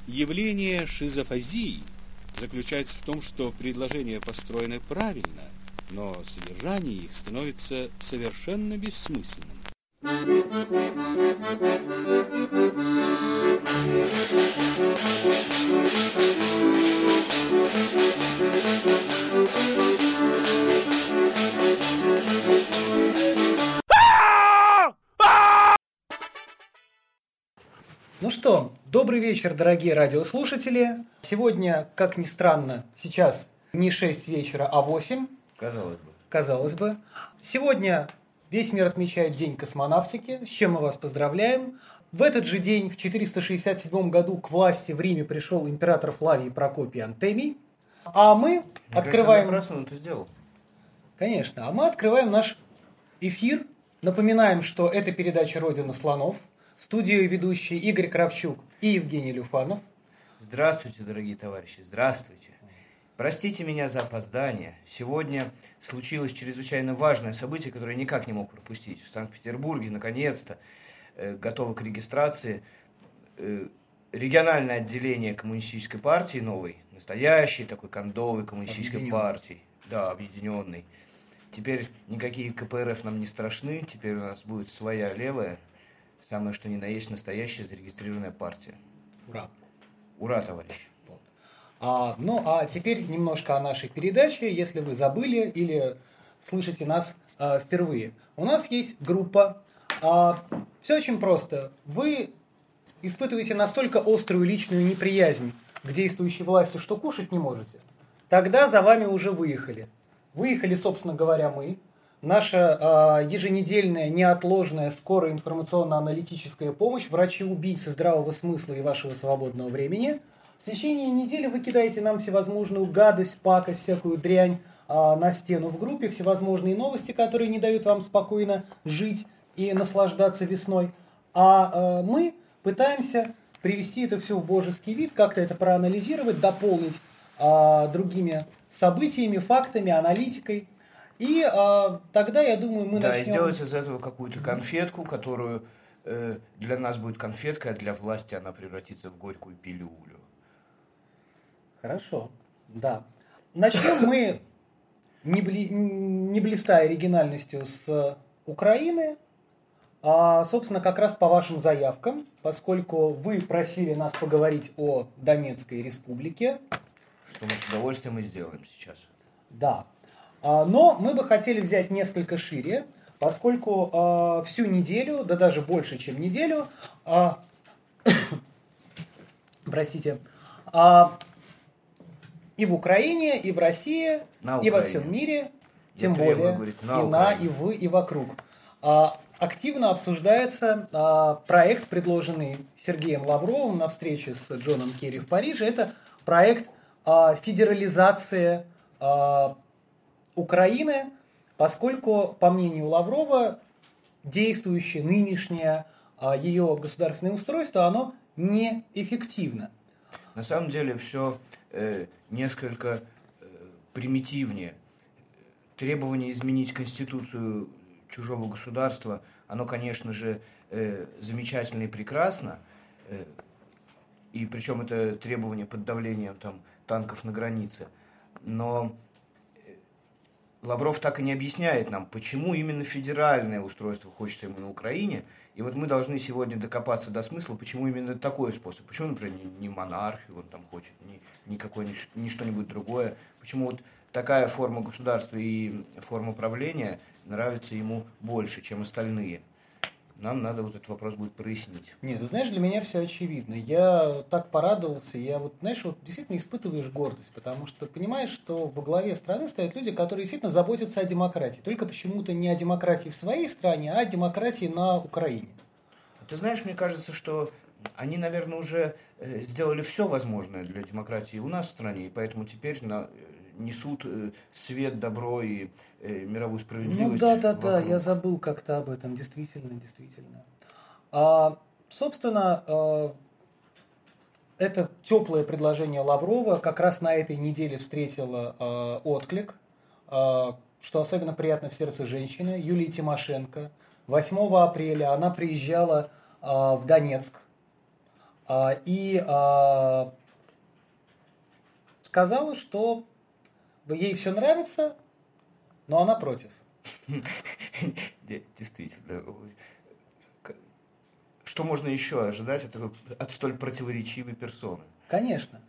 Явление шизофазии заключается в том, что предложения построены правильно, но содержание их становится совершенно бессмысленным. Ну что, добрый вечер, дорогие радиослушатели. Сегодня, как ни странно, сейчас не 6 вечера, а 8. Казалось бы. Сегодня весь мир отмечает День космонавтики, с чем мы вас поздравляем. В этот же день, в 467 году, к власти в Риме пришел император Флавий Прокопий Антемий. А мы открываем... он это сделал. Конечно. А мы открываем наш эфир. Напоминаем, что это передача «Родина слонов». В студии ведущие Игорь Кравчук и Евгений Люфанов. Здравствуйте, дорогие товарищи, здравствуйте. Простите меня за опоздание. Сегодня случилось чрезвычайно важное событие, которое я никак не мог пропустить. В Санкт-Петербурге, наконец-то, готово к регистрации региональное отделение коммунистической партии новой, настоящей такой кондовой коммунистической партии. Да, объединенной. Теперь никакие КПРФ нам не страшны, теперь у нас будет своя левая, самое что ни на есть настоящая зарегистрированная партия. Ура! Ура, товарищи! Вот. А теперь немножко о нашей передаче, если вы забыли или слышите нас впервые. У нас есть группа. Все очень просто. Вы испытываете настолько острую личную неприязнь к действующей власти, что кушать не можете. Тогда за вами уже выехали. Выехали, собственно говоря, мы. Наша еженедельная, неотложная, скорая информационно-аналитическая помощь, врачи-убийцы здравого смысла и вашего свободного времени. В течение недели вы кидаете нам всевозможную гадость, пакость, всякую дрянь на стену в группе, всевозможные новости, которые не дают вам спокойно жить и наслаждаться весной. А мы пытаемся привести это все в божеский вид, как-то это проанализировать, дополнить другими событиями, фактами, аналитикой. И тогда, я думаю, мы начнем... Да, и сделать из этого какую-то конфетку, которую для нас будет конфеткой, а для власти она превратится в горькую пилюлю. Хорошо, да. Начнем мы, не блистая оригинальностью, с Украины, собственно, как раз по вашим заявкам, поскольку вы просили нас поговорить о Донецкой республике. Что мы с удовольствием и сделаем сейчас. Да. Но мы бы хотели взять несколько шире, поскольку всю неделю, да даже больше, чем неделю, простите, и в Украине, и в России, и во всем мире, тем более, и вокруг, активно обсуждается проект, предложенный Сергеем Лавровым на встрече с Джоном Керри в Париже. Это проект федерализации Украины, поскольку, по мнению Лаврова, действующее нынешнее ее государственное устройство, оно неэффективно. На самом деле все несколько примитивнее. Требование изменить конституцию чужого государства, оно, конечно же, замечательно и прекрасно, и причем это требование под давлением танков на границе, но Лавров так и не объясняет нам, почему именно федеральное устройство хочется ему на Украине. И вот мы должны сегодня докопаться до смысла, почему именно такой способ. Почему, например, не монархию он там хочет, не что-нибудь другое. Почему вот такая форма государства и форма правления нравится ему больше, чем остальные. Нам надо вот этот вопрос будет прояснить. Нет, ты знаешь, для меня все очевидно. Я так порадовался, действительно испытываешь гордость, потому что понимаешь, что во главе страны стоят люди, которые действительно заботятся о демократии. Только почему-то не о демократии в своей стране, а о демократии на Украине. Ты знаешь, мне кажется, что они, наверное, уже сделали все возможное для демократии у нас в стране, и поэтому теперь несут свет, добро и мировую справедливость. Да, я забыл как-то об этом, действительно. Собственно, это теплое предложение Лаврова как раз на этой неделе встретило отклик, что особенно приятно в сердце женщины, Юлии Тимошенко. 8 апреля она приезжала в Донецк, И сказала, что ей все нравится, но она против. Действительно. Что можно еще ожидать от столь противоречивой персоны? Конечно.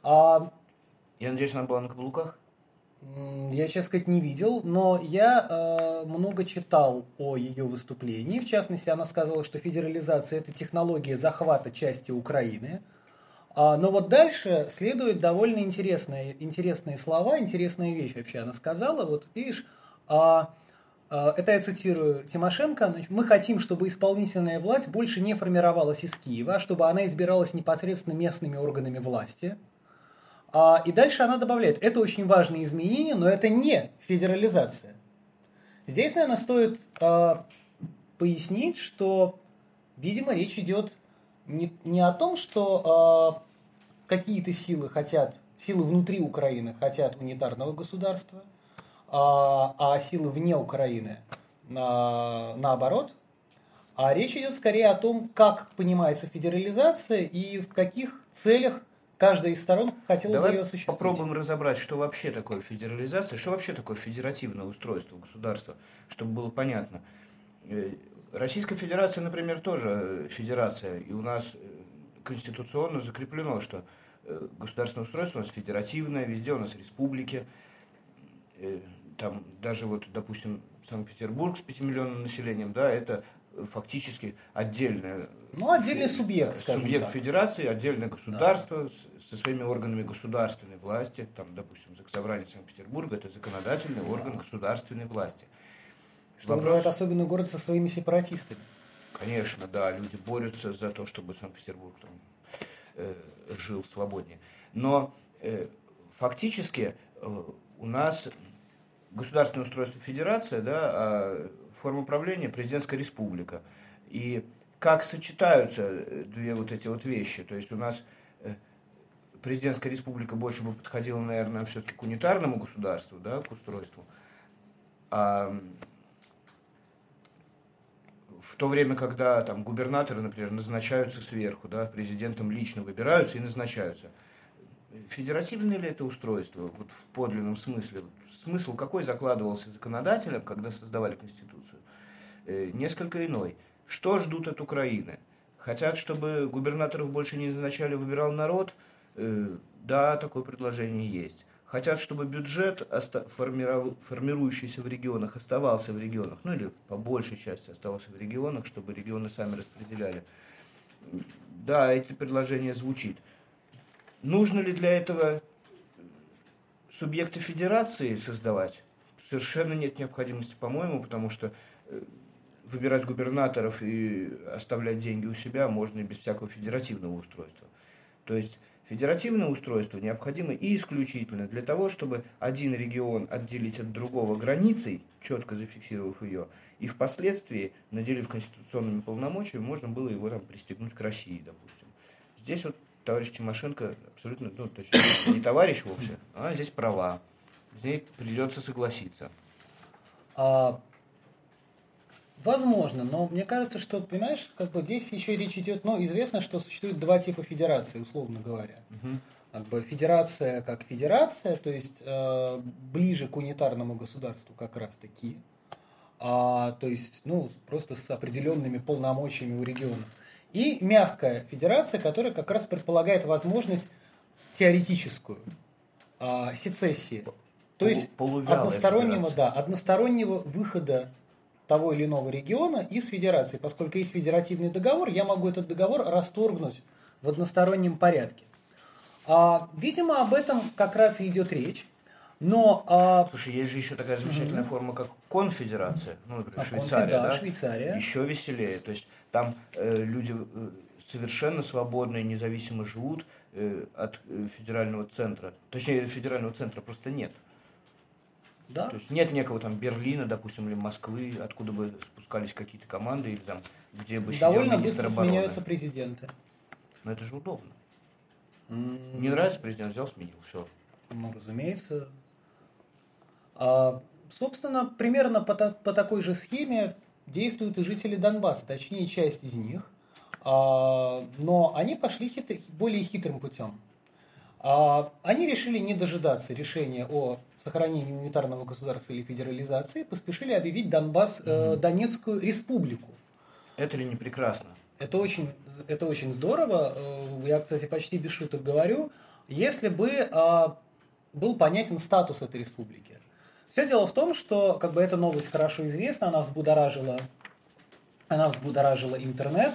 Я надеюсь, она была на каблуках? Я, честно сказать, не видел, но я много читал о ее выступлении. В частности, она сказала, что федерализация – это технология захвата части Украины. Но вот дальше следуют довольно интересные слова, интересная вещь вообще она сказала. Вот видишь, это я цитирую Тимошенко: «Мы хотим, чтобы исполнительная власть больше не формировалась из Киева, а чтобы она избиралась непосредственно местными органами власти». И дальше она добавляет: это очень важные изменения, но это не федерализация. Здесь, наверное, стоит пояснить, что, видимо, речь идет не о том, что какие-то силы внутри Украины хотят унитарного государства, а силы вне Украины наоборот. А речь идет скорее о том, как понимается федерализация и в каких целях каждая из сторон хотела бы ее осуществить. Попробуем разобрать, что вообще такое федерализация, что вообще такое федеративное устройство государства, чтобы было понятно. Российская Федерация, например, тоже федерация, и у нас конституционно закреплено, что государственное устройство у нас федеративное, везде у нас республики. Там даже вот, допустим, Санкт-Петербург с 5-миллионным населением, да, это фактически отдельное. Отдельный субъект, скажем субъект так. Федерации, отдельное государство со своими органами государственной власти. Там, допустим, Заксобрание Санкт-Петербурга – это законодательный орган государственной власти. Что вызывает особенную гордость со своими сепаратистами. Конечно, да, люди борются за то, чтобы Санкт-Петербург там жил свободнее. Но фактически у нас государственное устройство федерация, да, а форма правления президентская республика. И как сочетаются две вот эти вот вещи? То есть у нас президентская республика больше бы подходила, наверное, все-таки к унитарному государству, да, к устройству. А в то время, когда там губернаторы, например, назначаются сверху, да, президентом лично выбираются и назначаются. Федеративное ли это устройство вот в подлинном смысле? Смысл какой закладывался законодателем, когда создавали Конституцию? Несколько иной. Что ждут от Украины? Хотят, чтобы губернаторов больше не назначали, выбирал народ? Да, такое предложение есть. Хотят, чтобы бюджет, формирующийся в регионах, оставался в регионах, ну или по большей части оставался в регионах, чтобы регионы сами распределяли. Да, это предложение звучит. Нужно ли для этого субъекты федерации создавать? Совершенно нет необходимости, по-моему, потому что выбирать губернаторов и оставлять деньги у себя можно и без всякого федеративного устройства. То есть федеративное устройство необходимо и исключительно для того, чтобы один регион отделить от другого границей, четко зафиксировав ее, и впоследствии, наделив конституционными полномочиями, можно было его там пристегнуть к России, допустим. Здесь вот товарищ Тимошенко абсолютно, точно не товарищ вовсе, а здесь права. Здесь придется согласиться. Возможно, но мне кажется, что, понимаешь, как бы здесь еще речь идет, известно, что существует два типа федерации, условно говоря. Как бы федерация как федерация, то есть ближе к унитарному государству как раз таки, то есть, просто с определенными полномочиями у регионов. И мягкая федерация, которая как раз предполагает возможность теоретическую сецессии. То есть одностороннего выхода того или иного региона из федерации. Поскольку есть федеративный договор, я могу этот договор расторгнуть в одностороннем порядке. Видимо, об этом как раз и идет речь. Но, слушай, есть же еще такая замечательная форма, как конфедерация. Например, Швейцария, да? Швейцария. Еще веселее. То есть там люди совершенно свободно и независимо живут от федерального центра. Точнее, федерального центра просто нет. Да. То есть нет некого там Берлина, допустим, или Москвы, откуда бы спускались какие-то команды, или там, где бы сидел довольно министр быстро обороны. Сменяются президенты. Но это же удобно. Не нравится президент, взял, сменил, все. Разумеется. Собственно, примерно по такой же схеме действуют и жители Донбасса, точнее, часть из них. Но они пошли более хитрым путем. Они решили не дожидаться решения о сохранении унитарного государства или федерализации, поспешили объявить Донбасс Донецкую республику. Это ли не прекрасно? Это очень здорово. Я, кстати, почти без шуток говорю. Если бы был понятен статус этой республики. Все дело в том, что как бы эта новость хорошо известна, она взбудоражила интернет.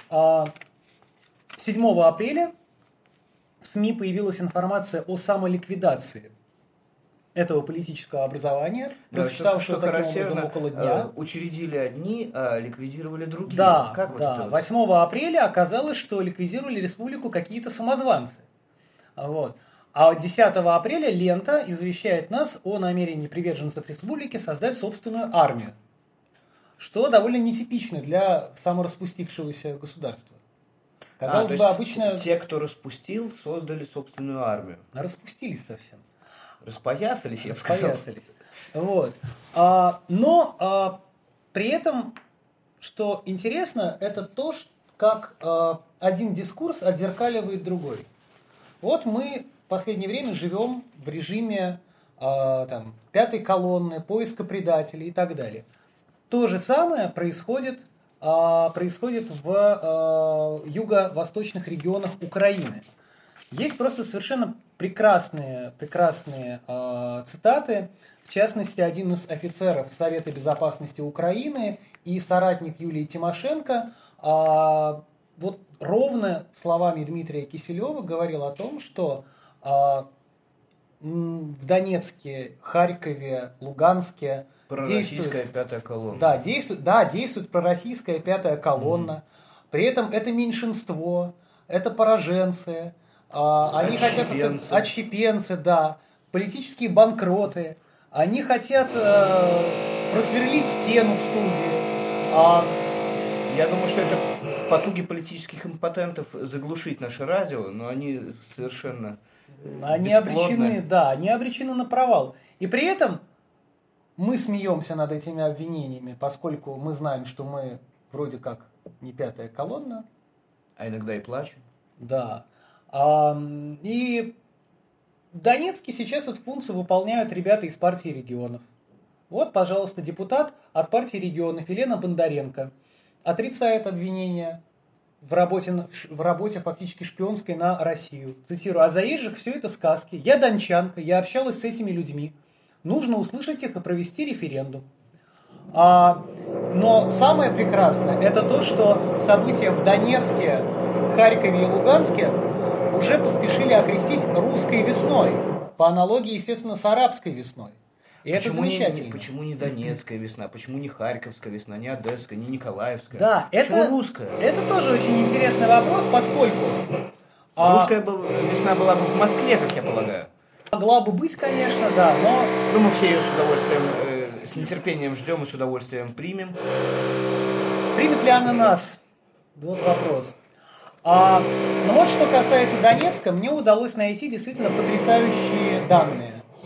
7 апреля в СМИ появилась информация о самоликвидации этого политического образования, просчитавшего таким образом около дня. Учредили одни, а ликвидировали другие. Да, как да. 8 апреля оказалось, что ликвидировали республику какие-то самозванцы. Вот. А 10 апреля лента извещает нас о намерении приверженцев республики создать собственную армию, что довольно нетипично для самораспустившегося государства. Казалось бы, обычно... Те, кто распустил, создали собственную армию. Распустились совсем. Распоясались, я бы сказал. Распоясались. Вот. Но при этом, что интересно, это то, как один дискурс отзеркаливает другой. Вот мы в последнее время живем в режиме пятой колонны, поиска предателей и так далее. То же самое происходит в юго-восточных регионах Украины. Есть просто совершенно прекрасные цитаты. В частности, один из офицеров Совета Безопасности Украины и соратник Юлии Тимошенко вот ровно словами Дмитрия Киселева говорил о том, что в Донецке, Харькове, Луганске пророссийская пятая колонна. Действует пророссийская пятая колонна. При этом это меньшинство, это пораженцы, они хотят отщепенцы, да, политические банкроты. Они хотят просверлить стену в студии. Я думаю, что это потуги политических импотентов заглушить наше радио, но они совершенно они обречены на провал. И при этом мы смеемся над этими обвинениями, поскольку мы знаем, что мы вроде как не пятая колонна. А иногда и плачем. Да. И в Донецке сейчас эту функцию выполняют ребята из партии регионов. Вот, пожалуйста, депутат от партии регионов Елена Бондаренко отрицает обвинения в работе фактически шпионской на Россию. Цитирую: «А заезжих все это сказки. Я дончанка, я общалась с этими людьми. Нужно услышать их и провести референдум». Но самое прекрасное – это то, что события в Донецке, Харькове и Луганске уже поспешили окрестить русской весной. По аналогии, естественно, с арабской весной. И это замечательно. Почему не Донецкая весна? Почему не Харьковская весна, не Одесская, не Николаевская? Да, почему русская? Это тоже очень интересный вопрос, поскольку... Русская весна была бы в Москве, как я полагаю. Могла бы быть, конечно, да, но... Ну, мы все ее с удовольствием, с нетерпением ждем и с удовольствием примем. Примет ли она нас? Вот вопрос. Но вот что касается Донецка, мне удалось найти действительно потрясающие данные.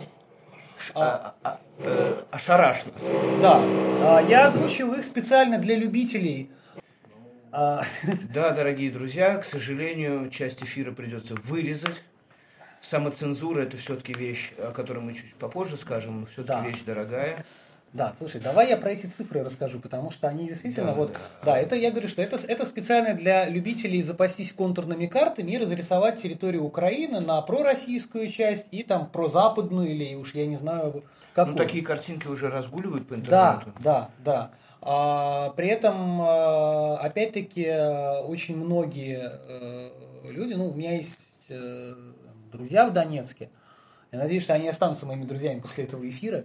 Ошарашь нас. Да. Я озвучиваю их специально для любителей. Да, дорогие друзья, к сожалению, часть эфира придется вырезать. Самоцензура – это все-таки вещь, о которой мы чуть попозже скажем, но все-таки вещь дорогая. Да, слушай, давай я про эти цифры расскажу, потому что они действительно это я говорю, что это специально для любителей запастись контурными картами и разрисовать территорию Украины на пророссийскую часть и там прозападную, или уж я не знаю какую. Ну, такие картинки уже разгуливают по интернету. Да. При этом, опять-таки, очень многие люди, у меня есть друзья в Донецке. Я надеюсь, что они останутся моими друзьями после этого эфира.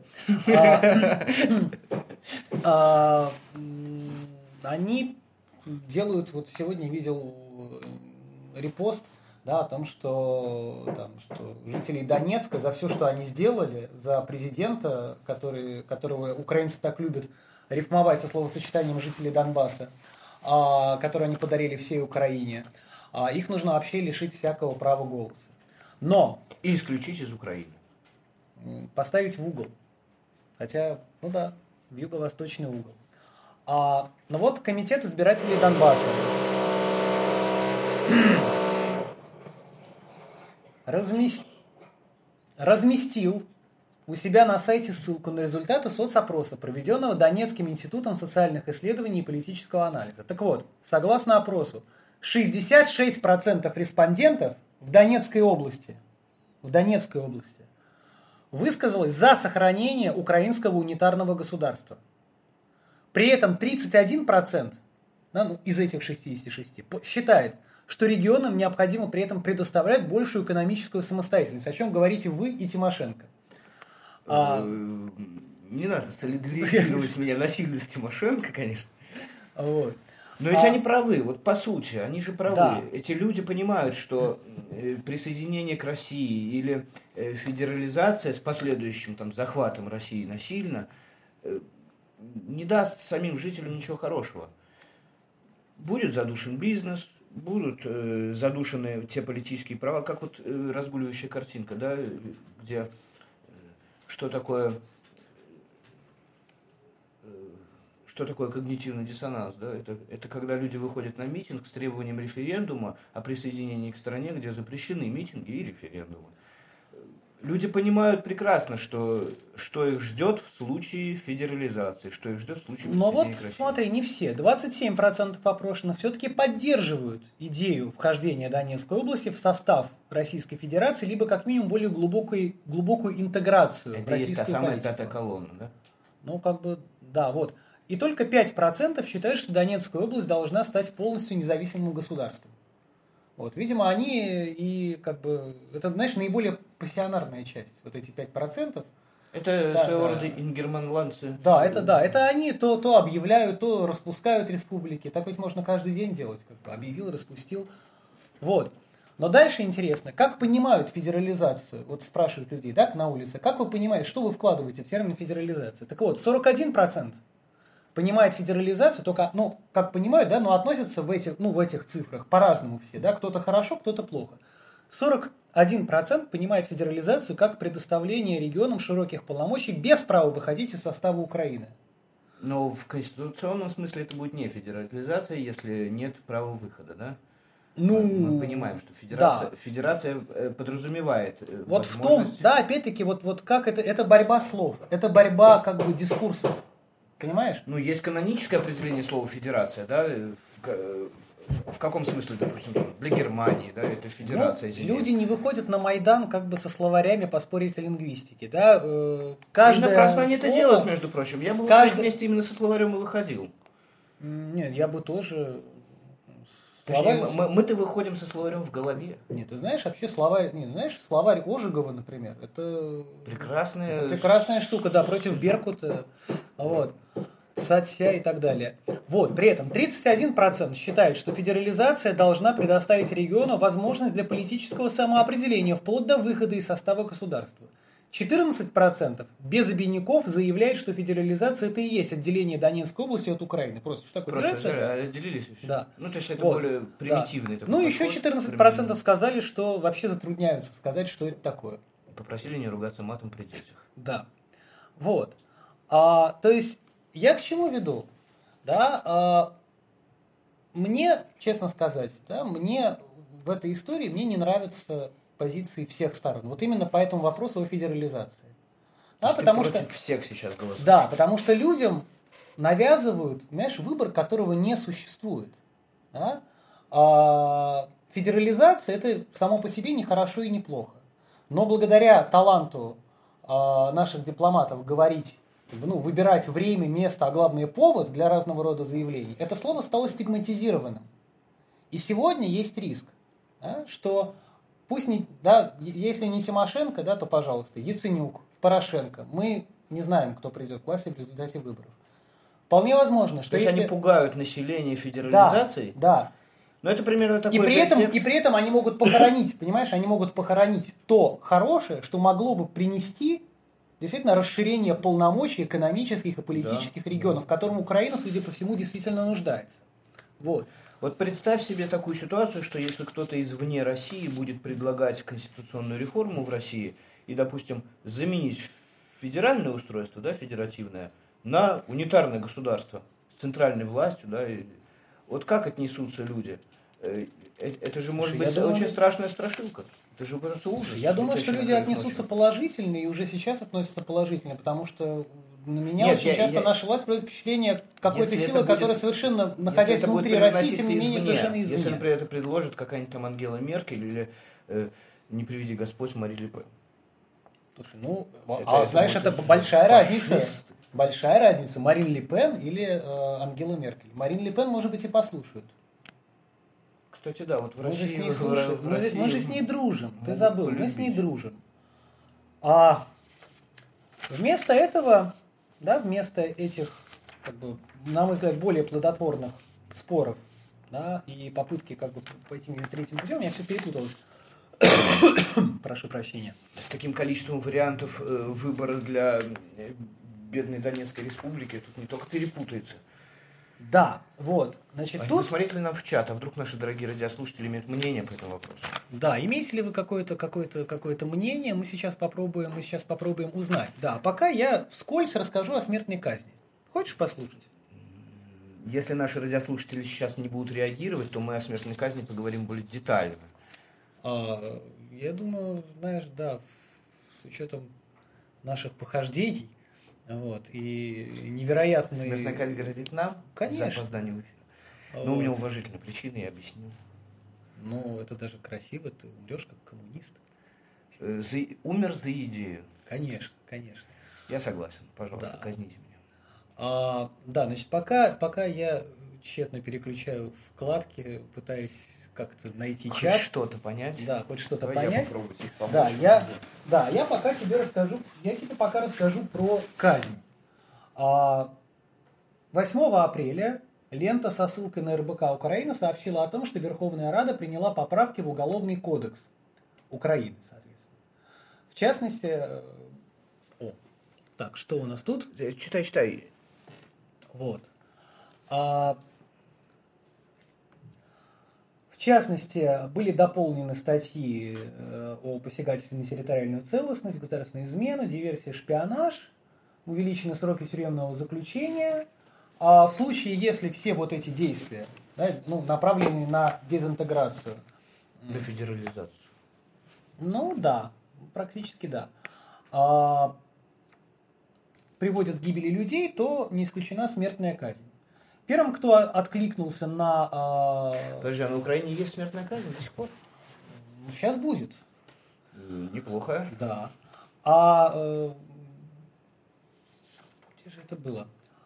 Они делают, вот сегодня видел репост, о том, что жители Донецка за все, что они сделали, за президента, которого украинцы так любят рифмовать со словосочетанием «жители Донбасса», который они подарили всей Украине, их нужно вообще лишить всякого права голоса. Но... И исключить из Украины. Поставить в угол. Хотя, в юго-восточный угол. Но вот комитет избирателей Донбасса разместил у себя на сайте ссылку на результаты соцопроса, проведенного Донецким институтом социальных исследований и политического анализа. Так вот, согласно опросу, 66% респондентов в Донецкой области высказалось за сохранение украинского унитарного государства. При этом 31% из этих 66 считает, что регионам необходимо при этом предоставлять большую экономическую самостоятельность. О чем говорите вы и Тимошенко? Не надо солидаризировать меня насильно с Тимошенко, конечно. Вот. Но ведь они правы, вот по сути, они же правы. Да. Эти люди понимают, что присоединение к России или федерализация с последующим там, захватом России насильно не даст самим жителям ничего хорошего. Будет задушен бизнес, будут задушены те политические права, как вот разгуливающая картинка, да, где что такое когнитивный диссонанс, да? Это когда люди выходят на митинг с требованием референдума о присоединении к стране, где запрещены митинги и референдумы. Люди понимают прекрасно, что их ждет в случае федерализации, что их ждет в случае присоединения Но к России. вот смотри, не все. 27% опрошенных все-таки поддерживают идею вхождения Донецкой области в состав Российской Федерации, либо как минимум более глубокую интеграцию в Это есть та российскую самая политику. пятая колонна, да? Ну, как бы, да, вот. И только 5% считают, что Донецкая область должна стать полностью независимым государством. Вот, видимо, они и как бы, это, знаешь, наиболее пассионарная часть, вот эти 5%. Это Да, своего да. рода ингерманландцы. Да, это они то объявляют, то распускают республики. Так ведь можно каждый день делать, как бы объявил, распустил. Вот. Но дальше интересно, как понимают федерализацию? Вот спрашивают людей, так, на улице, как вы понимаете, что вы вкладываете в термин федерализация? Так вот, 41% понимает федерализацию, только, как понимают, да, но относятся в этих цифрах по-разному все, да, кто-то хорошо, кто-то плохо. 41% понимает федерализацию как предоставление регионам широких полномочий без права выходить из состава Украины. Но в конституционном смысле это будет не федерализация, если нет права выхода, да? Мы понимаем, что федерация подразумевает вот в том, возможность... да, опять-таки, вот как это борьба слов, это борьба как бы дискурсов. Понимаешь? Есть каноническое определение слова федерация, да? В каком смысле, допустим, для Германии, да, это федерация земель. Люди не выходят на Майдан как бы со словарями поспорить о лингвистике, да? Каждое Просто они слово... это делают, между прочим. Я бы вместе именно со словарем и выходил. Нет, я бы тоже... Точнее, мы-то выходим со словарем в голове. Нет, ты знаешь, вообще словарь Ожегова, например, это прекрасная штука, да, против Беркута, вот, Сатся и так далее. Вот, при этом 31% считают, что федерализация должна предоставить региону возможность для политического самоопределения вплоть до выхода из состава государства. 14% без обиняков заявляет, что федерализация это и есть отделение Донецкой области от Украины. Просто что такое федерация? Отделились и все. Да. То есть это более примитивный такой Ну, еще 14% сказали, что вообще затрудняются сказать, что это такое. Попросили не ругаться матом при детях. Да. Вот. То есть, я к чему веду? Да, мне, честно сказать, да, мне в этой истории не нравятся позиции всех сторон. Вот именно по этому вопросу о федерализации. Да, потому против что всех сейчас голосуешь. Да, потому что людям навязывают, понимаешь, выбор, которого не существует. Да? Федерализация это само по себе не хорошо и не плохо. Но благодаря таланту наших дипломатов говорить, выбирать время, место, а главное повод для разного рода заявлений, это слово стало стигматизированным. И сегодня есть риск, да, что пусть не, да, если не Тимошенко, да, то, пожалуйста, Яценюк, Порошенко. Мы не знаем, кто придет к власти в результате выборов. Вполне возможно, что то есть если... они пугают население федерализацией? Да. Но это примерно такой и при этом они могут похоронить, понимаешь, они могут похоронить то хорошее, что могло бы принести действительно расширение полномочий экономических и политических регионов, в котором Украина, судя по всему, действительно нуждается. Вот. Вот представь себе такую ситуацию, что если кто-то извне России будет предлагать конституционную реформу в России и, допустим, заменить федеральное устройство, да, федеративное, на унитарное государство с центральной властью, да, вот как отнесутся люди? Это же может Слушай, быть я думаю, очень страшная страшилка. Это же просто ужас. Я думаю, что Зачем люди это отнесутся ночью? положительно и уже сейчас относятся положительно, потому что на меня Нет, очень часто наша власть производит впечатление какой-то Если силы, это будет- которая совершенно, Если находясь это будет внутри России, привноситься тем не менее, извне, совершенно извне. Если, например, это предложит какая-нибудь там Ангела Меркель или, не приведи Господь, Мари Ле Пен. Слушай, знаешь, будет это большая фашисты. разница. Большая разница, Марин Ле Пен или Ангела Меркель. Марин Ле Пен, может быть, и послушают. Кстати, да, вот в Мы же России... с ней слушаем, в мы России же с ней дружим. Ты могут забыл, мы с ней полюбить. дружим. А вместо этого, да, вместо этих, как бы, на мой взгляд, более плодотворных споров, да, и попытки как бы пойти третьим путем, я все перепуталось. Прошу прощения. С таким количеством вариантов выбора для бедной Донецкой республики тут не только перепутается. Да, вот. Значит, А не тут... посмотреть ли нам в чат, а вдруг наши дорогие радиослушатели имеют мнение по этому вопросу? Да, имеете ли вы какое-то мнение, мы сейчас попробуем узнать. Да, пока я вскользь расскажу о смертной казни. Хочешь послушать? Если наши радиослушатели сейчас не будут реагировать, то мы о смертной казни поговорим более детально. Я думаю, знаешь, да, с учетом наших похождений, вот, и невероятной... Смертная казнь грозит нам? Конечно. За опоздание в эфир. Вот. Но у меня уважительные причины, я объясню. Ну, это даже красиво, ты умрешь как коммунист. Умер за идею. Конечно, конечно. Я согласен. Пожалуйста, Да. казните меня. Да, значит, пока я тщетно переключаю вкладки, пытаясь как-то найти Хоть чат. что-то понять. Да, хоть что-то Давай понять. я попробую тебе помочь. Я пока тебе расскажу, я тебе пока расскажу про казнь. 8 апреля лента со ссылкой на РБК Украины сообщила о том, что Верховная Рада приняла поправки в Уголовный кодекс Украины, соответственно. В частности, так, что у нас тут? Читай. Вот. В частности, были дополнены статьи о посягательстве на территориальную целостность, государственную измену, диверсия, шпионаж, увеличены сроки тюремного заключения. А в случае, если все вот эти действия, да, направлены на дезинтеграцию. На федерализацию. Ну да, практически да. Приводят к гибели людей, то не исключена смертная казнь. Первым, кто откликнулся на... Подожди, а на Украине есть смертная казнь до сих пор? Сейчас будет. Неплохо. Да. Где же это было?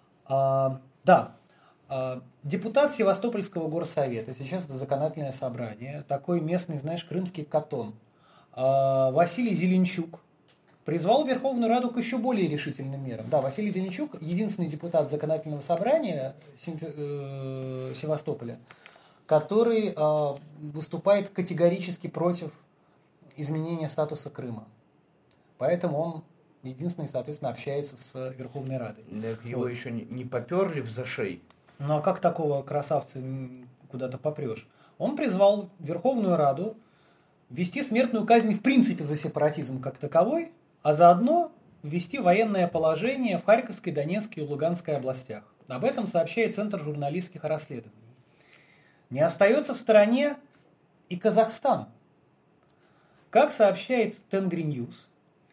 Депутат Севастопольского горсовета, сейчас это законодательное собрание, такой местный, знаешь, крымский катон, Василий Зеленчук, призвал Верховную Раду к еще более решительным мерам. Да, Василий Зеленчук, единственный депутат законодательного собрания Севастополя, который выступает категорически против изменения статуса Крыма. Поэтому он единственный, соответственно, общается с Верховной Радой. Так его еще не поперли в зашей. Ну а как такого красавца куда-то попрешь? Он призвал Верховную Раду ввести смертную казнь в принципе за сепаратизм как таковой, а заодно ввести военное положение в Харьковской, Донецкой и Луганской областях. Об этом сообщает Центр журналистских расследований. Не остается в стороне и Казахстан. Как сообщает Тенгри Ньюс,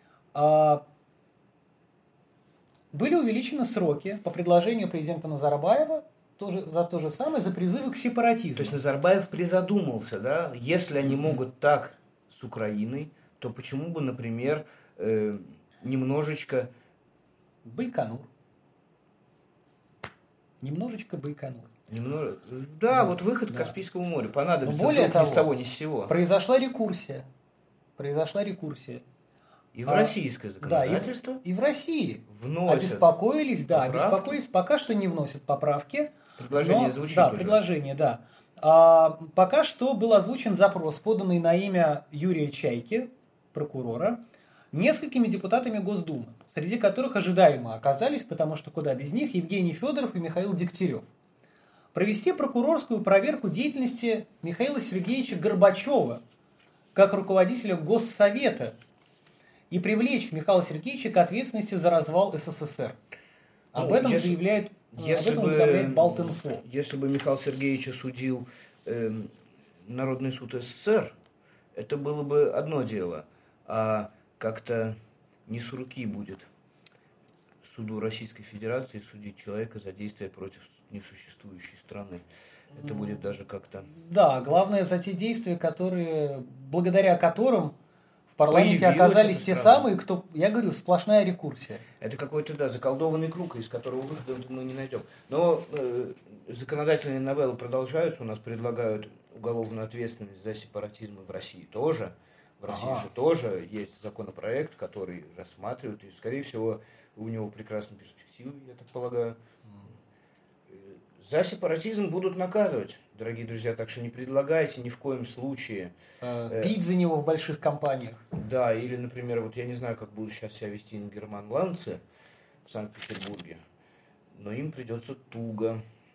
были увеличены сроки по предложению президента Назарбаева за то же самое, за призывы к сепаратизму. То есть Назарбаев призадумался, да? Если они могут так с Украиной, то почему бы, например, немножечко... Байконур. Немножечко Байконур. Да, вот выход к Каспийскому морю понадобится. Более ни того, с того, ни с сего. Произошла рекурсия. И в российское законодательство. Да, и в России вносят обеспокоились, поправки. пока что не вносят поправки. Предложение звучит да, уже. предложение, да. Пока что был озвучен запрос, поданный на имя Юрия Чайки, прокурора, несколькими депутатами Госдумы, среди которых ожидаемо оказались, потому что куда без них, Евгений Федоров и Михаил Дегтярев. Провести прокурорскую проверку деятельности Михаила Сергеевича Горбачева как руководителя Госсовета и привлечь Михаила Сергеевича к ответственности за развал СССР. Об этом уведомляет Балтинфо. Если бы Михаил Сергеевич осудил Народный суд СССР, это было бы одно дело, а как-то не с руки будет суду Российской Федерации судить человека за действия против несуществующей страны. Это будет даже как-то... Да, главное за те действия, благодаря которым в парламенте оказались те самые, кто, я говорю, сплошная рекурсия. Это какой-то, да, заколдованный круг, из которого выхода мы не найдем. Но законодательные новеллы продолжаются. У нас предлагают уголовную ответственность за сепаратизм в России тоже. В России же тоже есть законопроект, который рассматривают, и, скорее всего, у него прекрасные перспективы, я так полагаю. За сепаратизм будут наказывать, дорогие друзья, так что не предлагайте ни в коем случае. Пить за него в больших компаниях. Да, или, например, вот я не знаю, как будут сейчас себя вести ингерман-ландцы в Санкт-Петербурге, но им придется туго,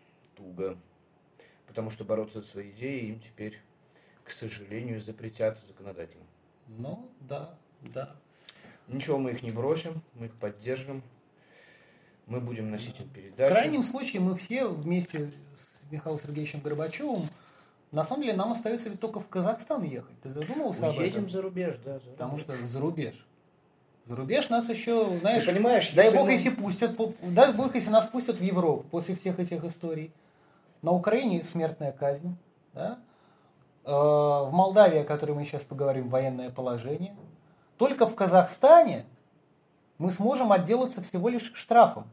потому что бороться за свои идеи им теперь, к сожалению, запретят законодательно. Ну, да. Ничего, мы их не бросим, мы их поддержим. Мы будем носить им передачи. В крайнем случае мы все вместе с Михаилом Сергеевичем Горбачевым, на самом деле нам остается ведь только в Казахстан ехать. Ты задумался об этом? Едем за рубеж, да. Потому что за рубеж. За рубеж нас еще, знаешь, ты понимаешь, дай бог, дай бог, если нас пустят в Европу после всех этих историй. На Украине смертная казнь, да? В Молдавии, о которой мы сейчас поговорим, военное положение. Только в Казахстане мы сможем отделаться всего лишь штрафом.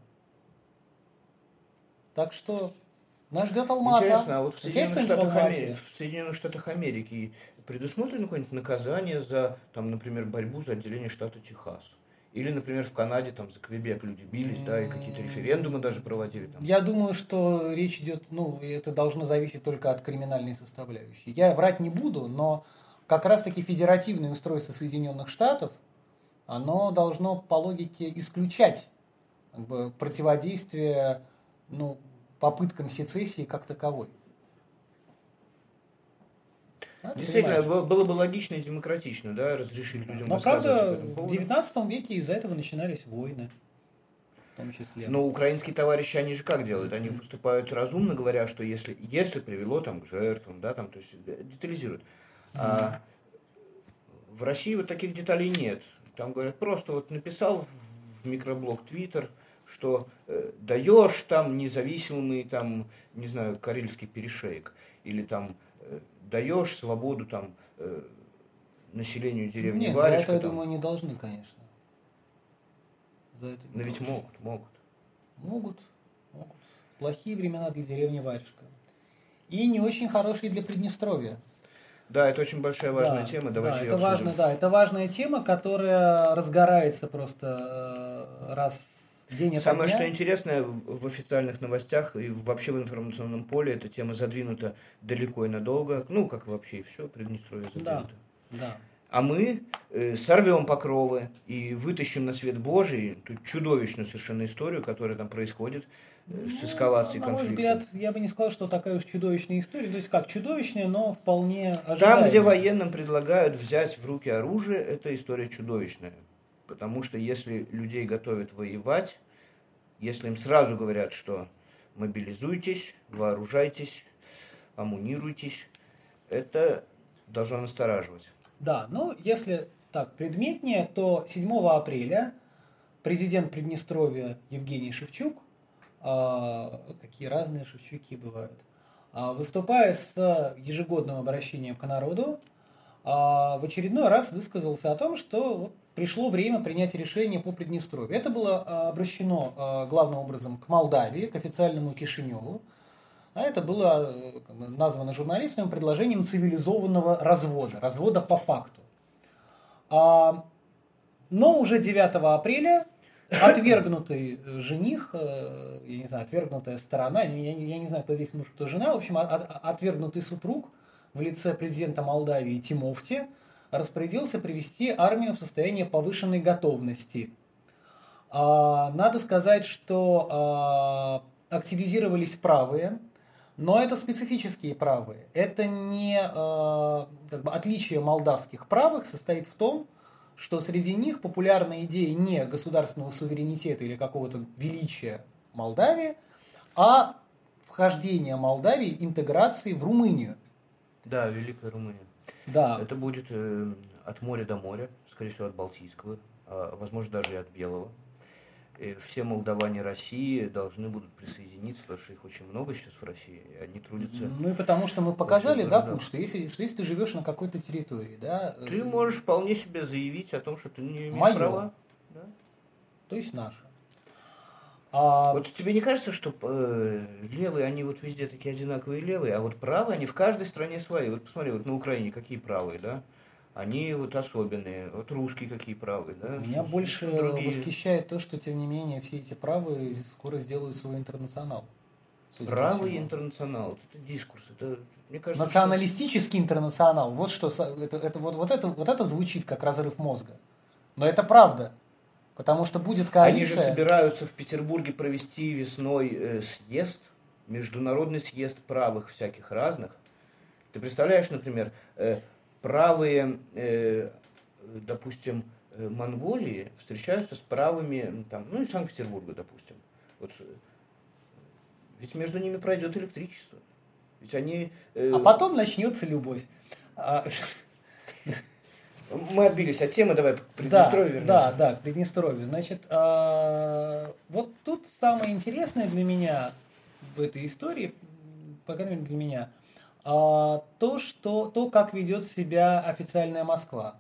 Так что нас ждет Алма-Ата. Интересно, а вот в Соединенных Штатах Америки предусмотрено какое-нибудь наказание за, там, например, борьбу за отделение штата Техас? Или, например, в Канаде там за Квебек люди бились, да, и какие-то референдумы даже проводили там? Я думаю, что речь идет, это должно зависеть только от криминальной составляющей. Я врать не буду, но как раз-таки федеративное устройство Соединенных Штатов, оно должно по логике исключать противодействие попыткам сецессии как таковой. Действительно, было бы логично и демократично, да, разрешить людям высказываться. Но, правда, в 19 веке из-за этого начинались войны, в том числе. Но украинские товарищи, они же как делают? Они поступают разумно, говоря, что если привело там к жертвам, да, там, то есть детализируют. А в России вот таких деталей нет. Там говорят, просто вот написал в микроблог Twitter, что даешь там независимый, там, не знаю, карельский перешеек, или там даешь свободу там населению деревни Варежка. Нет, за это, я думаю, не должны, конечно. За это но ведь могут. Могут. Плохие времена для деревни Варежка. И не очень хорошие для Приднестровья. Да, это очень большая важная тема. Давайте ее обсудим. Это важная тема, которая разгорается просто раз в день. Самое, что интересное, в официальных новостях и вообще в информационном поле эта тема задвинута далеко и надолго. Как вообще и все, Приднестровье задвинуто. Да. А мы сорвем покровы и вытащим на свет Божий ту чудовищную совершенно историю, которая там происходит с эскалацией конфликта. На мой взгляд, я бы не сказал, что такая уж чудовищная история. То есть как чудовищная, но вполне ожидаемая. Там, где военным предлагают взять в руки оружие, эта история чудовищная. Потому что если людей готовят воевать, если им сразу говорят, что мобилизуйтесь, вооружайтесь, аммунируйтесь, это должно настораживать. Да, если так предметнее, то 7 апреля президент Приднестровья Евгений Шевчук, какие разные Шевчуки бывают, выступая с ежегодным обращением к народу, в очередной раз высказался о том, что пришло время принять решение по Приднестровью. Это было обращено главным образом к Молдавии, к официальному Кишиневу. А это было названо журналистами предложением цивилизованного развода по факту. Но уже 9 апреля отвергнутый жених, я не знаю, отвергнутая сторона, я не знаю, кто здесь муж, кто жена, в общем, отвергнутый супруг в лице президента Молдавии Тимофти распорядился привести армию в состояние повышенной готовности. Надо сказать, что активизировались правые, но это специфические правые. Это не отличие молдавских правых состоит в том, что среди них популярна идея не государственного суверенитета или какого-то величия Молдавии, а вхождения Молдавии, интеграции в Румынию. Да, Великая Румыния. Да. Это будет от моря до моря, скорее всего, от Балтийского, возможно, даже и от Белого. И все молдаване России должны будут присоединиться, потому что их очень много сейчас в России, и они трудятся. Ну и потому что мы показали, да, городах. Путь, что если ты живешь на какой-то территории, да, Ты можешь вполне себе заявить о том, что ты не имеешь Моё. права. Да? то есть наша. Вот тебе не кажется, что левые, они вот везде такие одинаковые левые, а вот правые, они в каждой стране свои. Вот посмотри, вот на Украине какие правые, да? Они вот особенные. Вот русские какие правые, да? Меня больше другие. восхищает то, что, тем не менее, все эти правые скоро сделают свой интернационал. Судя по Правый всему. интернационал, это дискурс, это, мне кажется, Националистический интернационал. Вот что это звучит как разрыв мозга. Но это правда. Потому что будет что они же коалиция. собираются в Петербурге провести весной съезд, международный съезд правых всяких разных. Ты представляешь, например, правые, допустим, Монголии встречаются с правыми, там, ну и Санкт-Петербурга, допустим. Вот, ведь между ними пройдет электричество. Ведь они... А потом начнется любовь. Мы отбились от темы, давай к Приднестровью вернемся. Да, к Приднестровью. Значит, вот тут самое интересное для меня в этой истории, по крайней мере для меня, то, как ведет себя официальная Москва.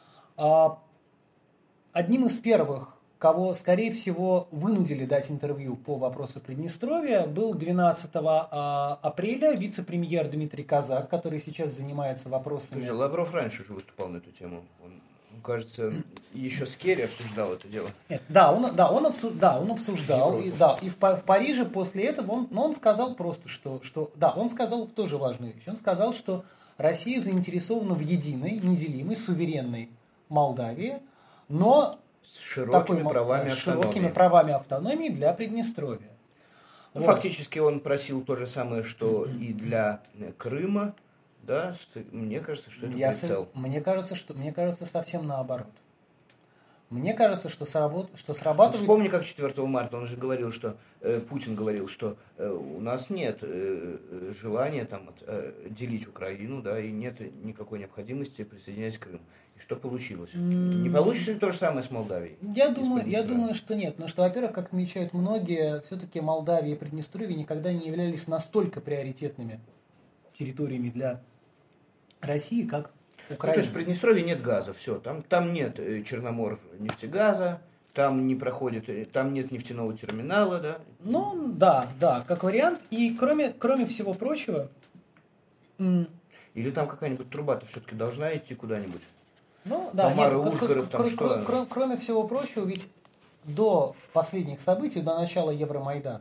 Одним из первых, кого, скорее всего, вынудили дать интервью по вопросу Приднестровья, был 12 апреля вице-премьер Дмитрий Казак, который сейчас занимается вопросами... Слушай, Лавров раньше уже выступал на эту тему. Он, кажется, еще с Керри обсуждал это дело. Нет, он обсуждал. И в Париже после этого он сказал просто, что он сказал тоже важную вещь. Он сказал, что Россия заинтересована в единой, неделимой, суверенной Молдавии, но с широкими правами автономии для Приднестровья. Ну, фактически он просил то же самое, что и для Крыма. Да, мне кажется, что это прицел. Мне кажется, совсем наоборот. Мне кажется, что срабатывает... Вспомни, как 4 марта он же говорил, что Путин говорил, что у нас нет желания там делить Украину, да, и нет никакой необходимости присоединять Крым. И что получилось? Не получится ли то же самое с Молдавией? Я думаю, что нет. Потому что, во-первых, как отмечают многие, все-таки Молдавия и Приднестровье никогда не являлись настолько приоритетными территориями для России, как Украина. Ну, то есть в Приднестровье нет газа, все. Там нет Черноморнефтегаза, там не проходит, там нет нефтяного терминала, да? Ну, да, как вариант. И кроме всего прочего... Или там какая-нибудь труба-то все-таки должна идти куда-нибудь? Ну, да, кроме всего прочего, ведь до последних событий, до начала Евромайдана,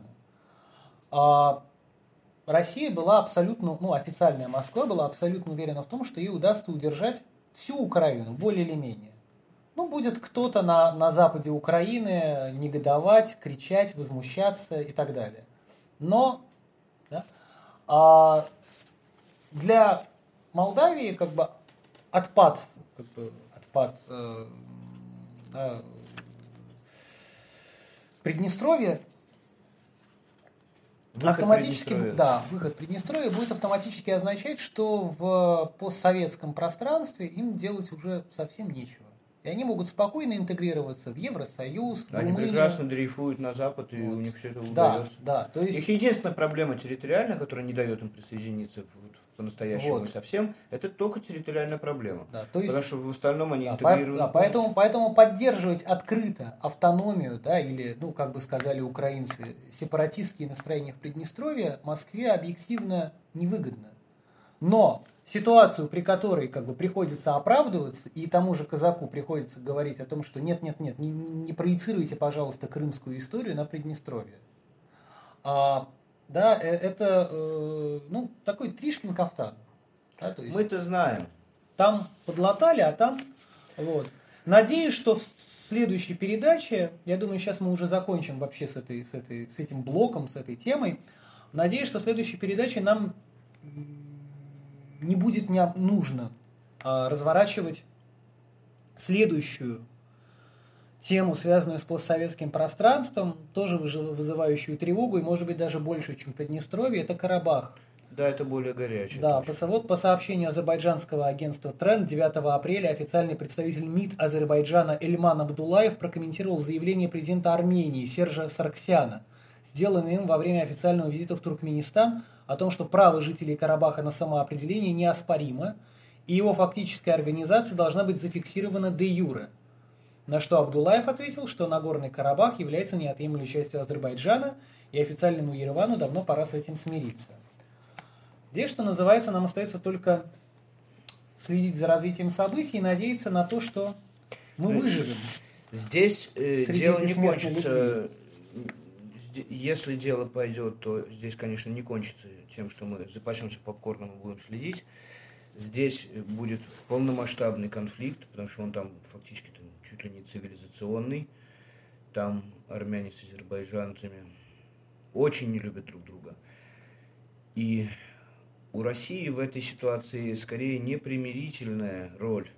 Россия была абсолютно, официальная Москва была абсолютно уверена в том, что ей удастся удержать всю Украину, более или менее. Ну, будет кто-то на западе Украины негодовать, кричать, возмущаться и так далее. Но для Молдавии как бы отпад Приднестровья автоматически, выход Приднестровья будет автоматически означать, что в постсоветском пространстве им делать уже совсем нечего. И они могут спокойно интегрироваться в Евросоюз, в Они Румынию. прекрасно дрейфуют на Запад, и у них все это удается. Да, то есть... Их единственная проблема территориальная, которая не дает им присоединиться по-настоящему и совсем, это только территориальная проблема. Да, то есть... Потому что в остальном они интегрируют. Поэтому поддерживать открыто автономию, или, как бы сказали украинцы, сепаратистские настроения в Приднестровье Москве объективно невыгодно. Но ситуацию, при которой как бы приходится оправдываться, и тому же Казаку приходится говорить о том, что нет, не проецируйте, пожалуйста, крымскую историю на Приднестровье. Это такой Тришкин кафтан. Да, то есть мы-то знаем. Там подлатали, а там... Вот. Надеюсь, что в следующей передаче, я думаю, сейчас мы уже закончим вообще с этим блоком, с этой темой. Надеюсь, что в следующей передаче нам не будет нужно разворачивать следующую тему, связанную с постсоветским пространством, тоже вызывающую тревогу, и, может быть, даже больше, чем Приднестровье, это Карабах. Да, это более горячее. Да, по сообщению азербайджанского агентства Тренд, 9 апреля официальный представитель МИД Азербайджана Эльман Абдуллаев прокомментировал заявление президента Армении Сержа Сарксяна, сделанное им во время официального визита в Туркменистан, о том, что право жителей Карабаха на самоопределение неоспоримо, и его фактическая организация должна быть зафиксирована де юре. На что Абдуллаев ответил, что Нагорный Карабах является неотъемлемой частью Азербайджана, и официальному Еревану давно пора с этим смириться. Здесь, что называется, нам остается только следить за развитием событий и надеяться на то, что мы выживем. Здесь дело не кончится. Если дело пойдет, то здесь, конечно, не кончится тем, что мы запасемся попкорном и будем следить. Здесь будет полномасштабный конфликт, потому что он там фактически чуть ли не цивилизационный. Там армяне с азербайджанцами очень не любят друг друга. И у России в этой ситуации скорее не примирительная роль,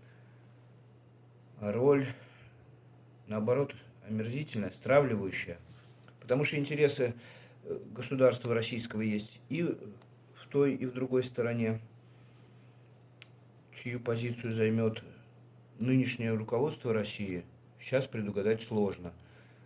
а роль, наоборот, омерзительная, стравливающая. Потому что интересы государства российского есть и в той, и в другой стороне. Чью позицию займет нынешнее руководство России, сейчас предугадать сложно.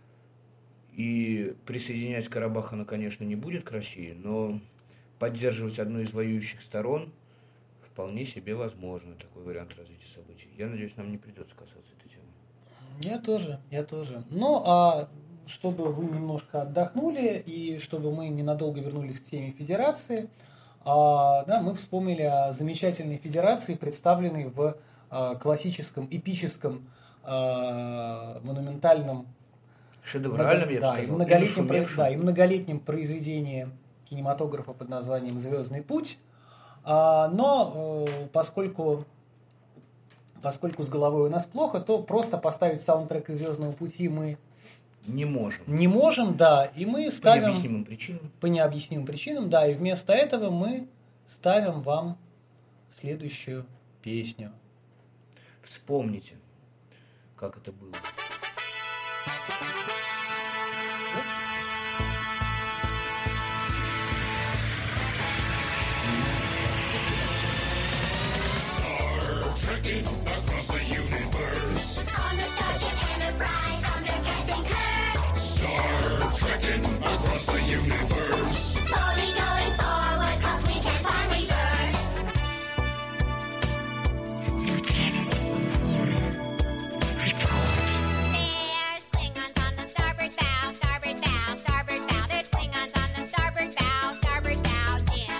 И присоединять Карабах оно, конечно, не будет к России, но поддерживать одну из воюющих сторон вполне себе возможно, такой вариант развития событий. Я надеюсь, нам не придется касаться этой темы. Я тоже. Ну, а чтобы вы немножко отдохнули и чтобы мы ненадолго вернулись к теме федерации, да, мы вспомнили о замечательной федерации, представленной в классическом, эпическом, монументальном, шедевральном, я бы сказал, и многолетнем произведении кинематографа под названием «Звездный путь». Но поскольку с головой у нас плохо, то просто поставить саундтрек из «Звездного пути» мы не можем. Не можем, да. И мы ставим... По необъяснимым причинам. По необъяснимым причинам, да. И вместо этого мы ставим вам следующую песню. Вспомните, как это было. Trekking across the universe. On the Starship Enterprise under Captain Kirk. Star trekking across the universe. Slowly going forward 'cause we can't find reverse. Lieutenant, report. There's Klingons on the starboard bow, starboard bow, starboard bow. There's Klingons on the starboard bow, starboard bow, Jim.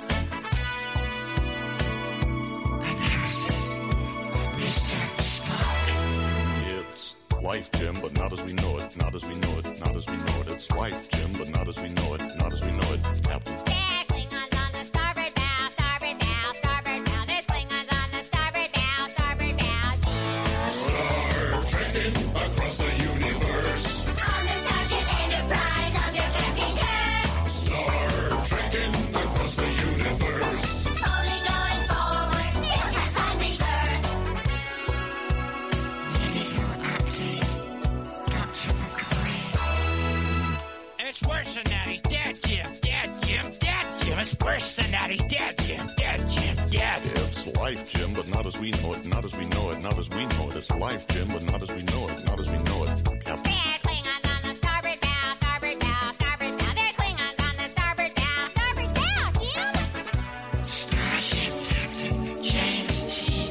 Life, Jim, but not as we know it, not as we know it, not as we know it. It's life, Jim, but not as we know it, not as we know it, Captain. There's Klingons on the starboard bow, starboard bow, starboard bow. There's Klingons on the starboard bow, starboard bow. Star trekking across the universe. On the Starship Enterprise under Captain Kirk. Star trekking across the universe. Only going forward, still can't find reverse. It's worse than that, he's dead, Jim, dead, Jim, dead, Jim. It's worse than that, he's dead, Jim, dead, Jim, dead. It's life, Jim, but not as we know it, not as we know it, not as we know it. It's life, Jim, but not as we know it, not as we know it, Captain. There's Klingons on the starboard bow, starboard bow, starboard bow. There's Klingons on the starboard bow, starboard bow, Jim. Starship Captain James T.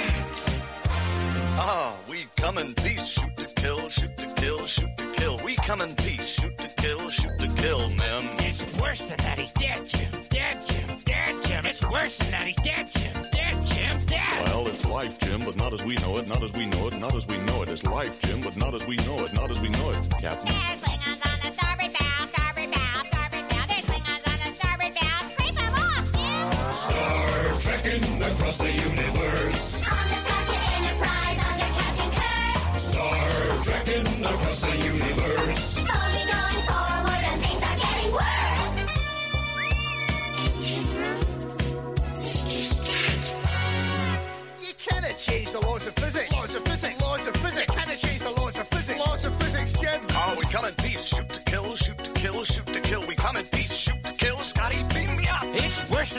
We come in peace, shoot to kill, shoot to kill, shoot to kill. We come in peace, shoot to kill, men. It's worse than that, he's dead, Jim, dead, Jim, dead, Jim. It's worse than that, he's dead, Jim, dead, Jim, dead. Well, it's life, Jim, but not as we know it, not as we know it, not as we know it. It's life, Jim, but not as we know it, not as we know it, Captain. There's Klingons on the starboard bow, starboard bow, starboard bow. There's Klingons on the starboard bow. Scrape them off, Jim. Star trekking across the universe. On the Starship Enterprise under Captain Kirk. Star trekking across the universe. Only going forward and things are getting worse. Engine room, Mr. Scott. You cannot change the laws of physics. Laws of physics. Laws of physics. You cannot change the laws of physics. Laws of physics, Jim. We come in peace, shoot to kill, shoot to kill, shoot to kill. We come in peace, shoot to kill. Scotty, beam me up. It's worse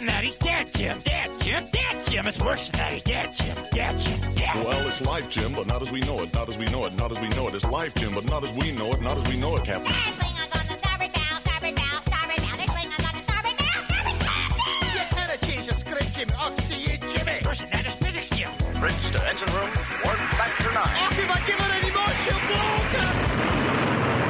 worse than that. He's dead, Jim. Dead, Jim. Dead. Well, it's life, Jim, but not as we know it. Not as we know it. Not as we know it. It's life, Jim, but not as we know it. Not as we know it, Captain. There's Klingons on the starboard bow, starboard bow, starboard bow. There's Klingons on the starboard bow, starboard bow. You cannot change the script, Jim. I'll see you, Jimmy. It's worse than that. It's physics, Jim. Bridge to engine room, warp factor 9. Oh, if I give her any more, she'll blow, Captain.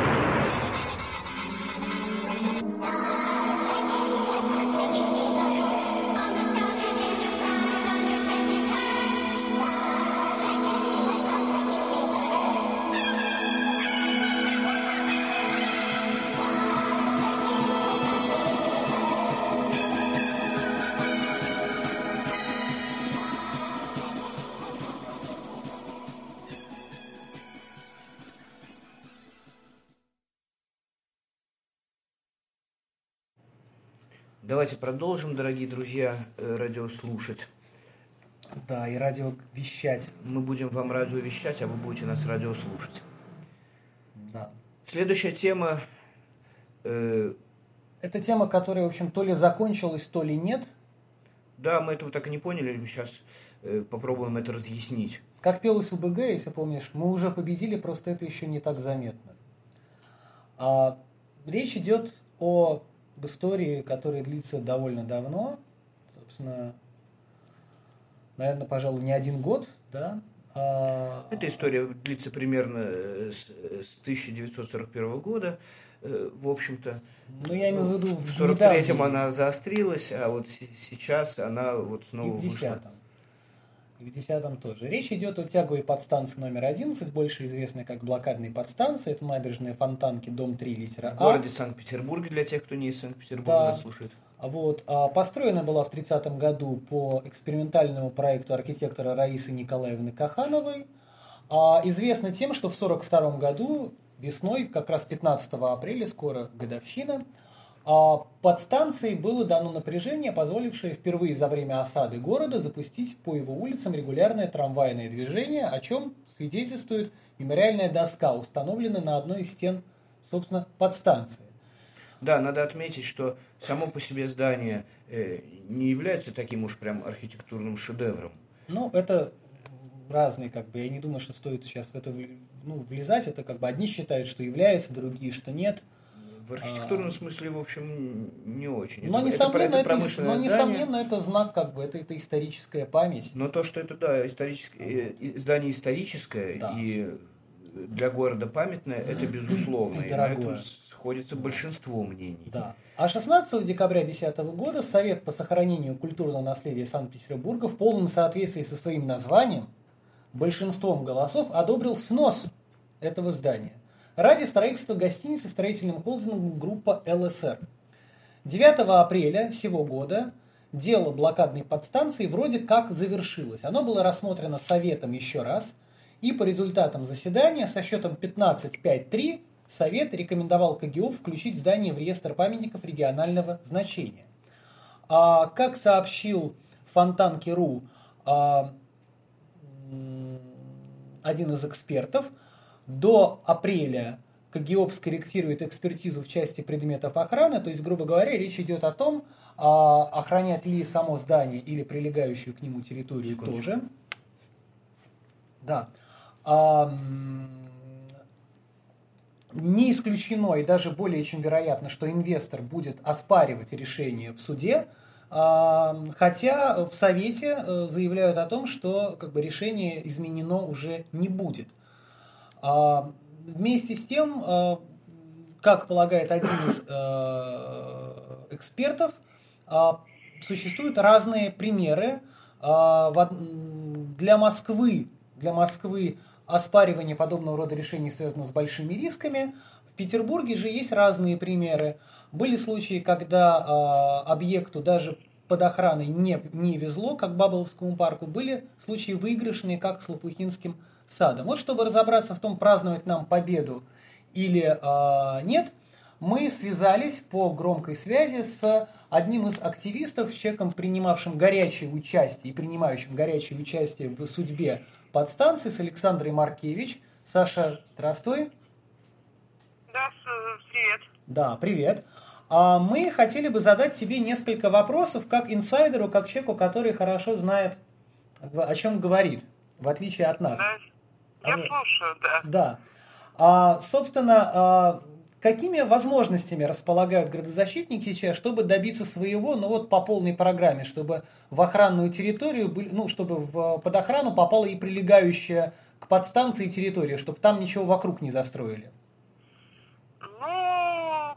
Давайте продолжим, дорогие друзья, радиослушать. Да, и радиовещать. Мы будем вам радиовещать, а вы будете нас радиослушать. Да. Следующая тема... Это тема, которая, в общем, то ли закончилась, то ли нет. Да, мы этого так и не поняли, мы сейчас попробуем это разъяснить. Как пелось у БГ, если помнишь, мы уже победили, просто это еще не так заметно. Речь идет об истории, которая длится довольно давно. Собственно, наверное, пожалуй, не один год, да? Эта история длится примерно с 1941 года. В общем-то, ну, я имею в виду, в 43-м она заострилась, а вот сейчас она вот снова и в 10-м. вышла. И в 10-м тоже. Речь идет о тяговой подстанции номер 11, больше известной как блокадной подстанции. Это набережная Фонтанки, дом 3, литера А. В городе Санкт-Петербурге, для тех, кто не из Санкт-Петербурга, да. нас слушает. Вот. Построена была в 30-м году по экспериментальному проекту архитектора Раисы Николаевны Кахановой. Известна тем, что в 1942 году весной, как раз 15 апреля, скоро годовщина, подстанции было дано напряжение, позволившее впервые за время осады города запустить по его улицам регулярное трамвайное движение, о чем свидетельствует мемориальная доска, установленная на одной из стен, собственно, подстанции. Да, надо отметить, что само по себе здание не является таким уж прям архитектурным шедевром. Ну, это разные, как бы, я не думаю, что стоит сейчас в это влезать. Это как бы одни считают, что является, другие, что нет. В архитектурном смысле, в общем, не очень. Но, несомненно, это знак, как бы, это историческая память. Но то, что это, да, здание историческое, да, и для города памятное, это безусловно. И на этом сходится большинство мнений. Да. А 16 декабря 2010 года Совет по сохранению культурного наследия Санкт-Петербурга в полном соответствии со своим названием большинством голосов одобрил снос этого здания ради строительства гостиницы строительным холдингом группа ЛСР. 9 апреля сего года дело блокадной подстанции вроде как завершилось. Оно было рассмотрено Советом еще раз, и по результатам заседания со счетом 15-5-3 Совет рекомендовал КГОП включить здание в реестр памятников регионального значения. Как сообщил Фонтанки.ру один из экспертов, до апреля КГОП скорректирует экспертизу в части предметов охраны, то есть, грубо говоря, речь идет о том, охранять ли само здание или прилегающую к нему территорию тоже. Да. Не исключено и даже более чем вероятно, что инвестор будет оспаривать решение в суде, хотя в Совете заявляют о том, что как бы, решение изменено уже не будет. Вместе с тем, как полагает один из экспертов, существуют разные примеры. Для Москвы оспаривание подобного рода решений связано с большими рисками. В Петербурге же есть разные примеры. Были случаи, когда объекту даже под охраной не везло, как Баболовскому парку. Были случаи выигрышные, как с Лопухинским садом. Вот чтобы разобраться в том, праздновать нам победу или нет, мы связались по громкой связи с одним из активистов, человеком, принимавшим горячее участие и принимающим горячее участие в судьбе подстанции, с Александрой Маркевич. Саша, здравствуй. Да, привет. Да, привет. Мы хотели бы задать тебе несколько вопросов, как инсайдеру, как человеку, который хорошо знает о чем говорит, в отличие от нас. Да. Я слушаю, Да. да. Собственно, какими возможностями располагают градозащитники сейчас, чтобы добиться своего, ну вот по полной программе, чтобы в охранную территорию, чтобы под охрану попала и прилегающая к подстанции территория, чтобы там ничего вокруг не застроили? Ну,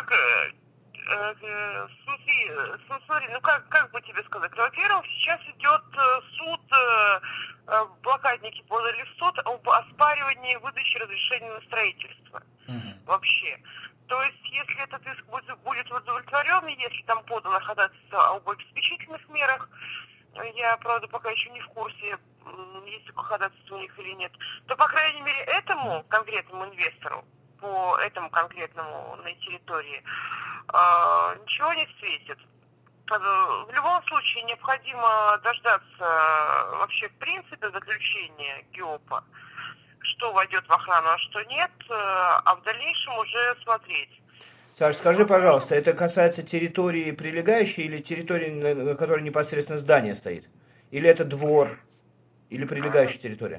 смотри, как бы тебе сказать? Во-первых, сейчас идет суд, блокадники подали в суд об оспаривании выдачи разрешения на строительство. Вообще. То есть, если этот иск будет удовлетворен, если там подано ходатайство об обеспечительных мерах, я, правда, пока еще не в курсе, есть такое ходатайство у них или нет, то, по крайней мере, этому конкретному инвестору, по этому конкретному на территории, ничего не светит. В любом случае необходимо дождаться вообще в принципе заключения ГИОПа, что войдет в охрану, а что нет, а в дальнейшем уже смотреть. Саш, скажи, пожалуйста, это касается территории прилегающей или территории, на которой непосредственно здание стоит? Или это двор, или прилегающая территория?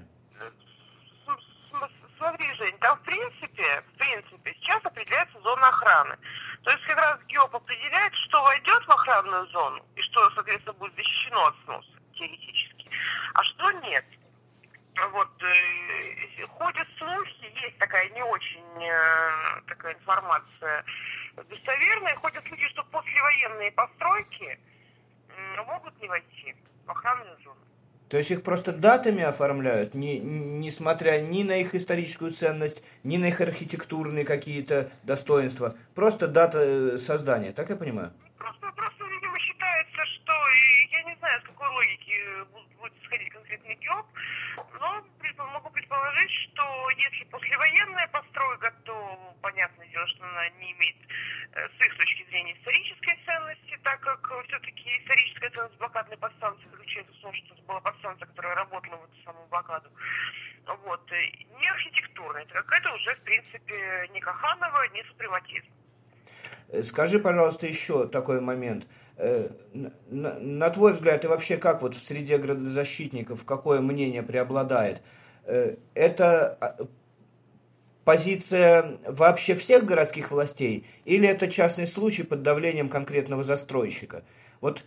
Смотри, Жень, там в принципе сейчас определяется зона охраны. То есть как раз ГИОП определяет, что войдет в охранную зону и что, соответственно, будет защищено от сноса теоретически, а что нет. Вот, ходят слухи, есть такая не очень такая информация достоверная, ходят слухи, что послевоенные постройки могут не войти в охранную зону. То есть их просто датами оформляют, несмотря ни на их историческую ценность, ни на их архитектурные какие-то достоинства. Просто дата создания, так я понимаю? Просто видимо, считается, что, я не знаю, с какой логики будет исходить конкретный ГИОП, но могу предположить, что если послевоенная постройка, то понятное дело, что она не имеет с их точки зрения исторической ценности, так как все-таки историческая ценность блокадной подстанции заключается в том, что это была подстанция, которая работала в эту самую блокаду. Вот. Не архитектурная, так как это уже, в принципе, не Каханова, не супрематизм. Скажи, пожалуйста, еще такой момент. На твой взгляд, и вообще как вот в среде градозащитников, какое мнение преобладает? Это позиция вообще всех городских властей или это частный случай под давлением конкретного застройщика? Вот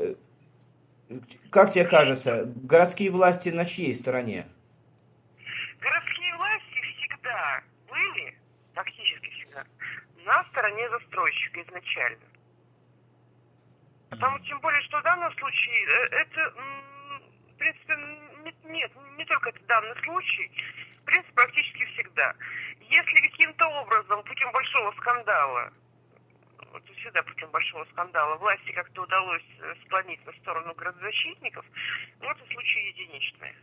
как тебе кажется, городские власти на чьей стороне? Городские власти всегда были, практически всегда, на стороне застройщика изначально. Потому тем более, что в данном случае это, в принципе, нет, не только это данный случай, в принципе, практически всегда. Если каким-то образом, путем большого скандала, вот всегда путем большого скандала, власти как-то удалось склонить на сторону градозащитников, это случаи единичные.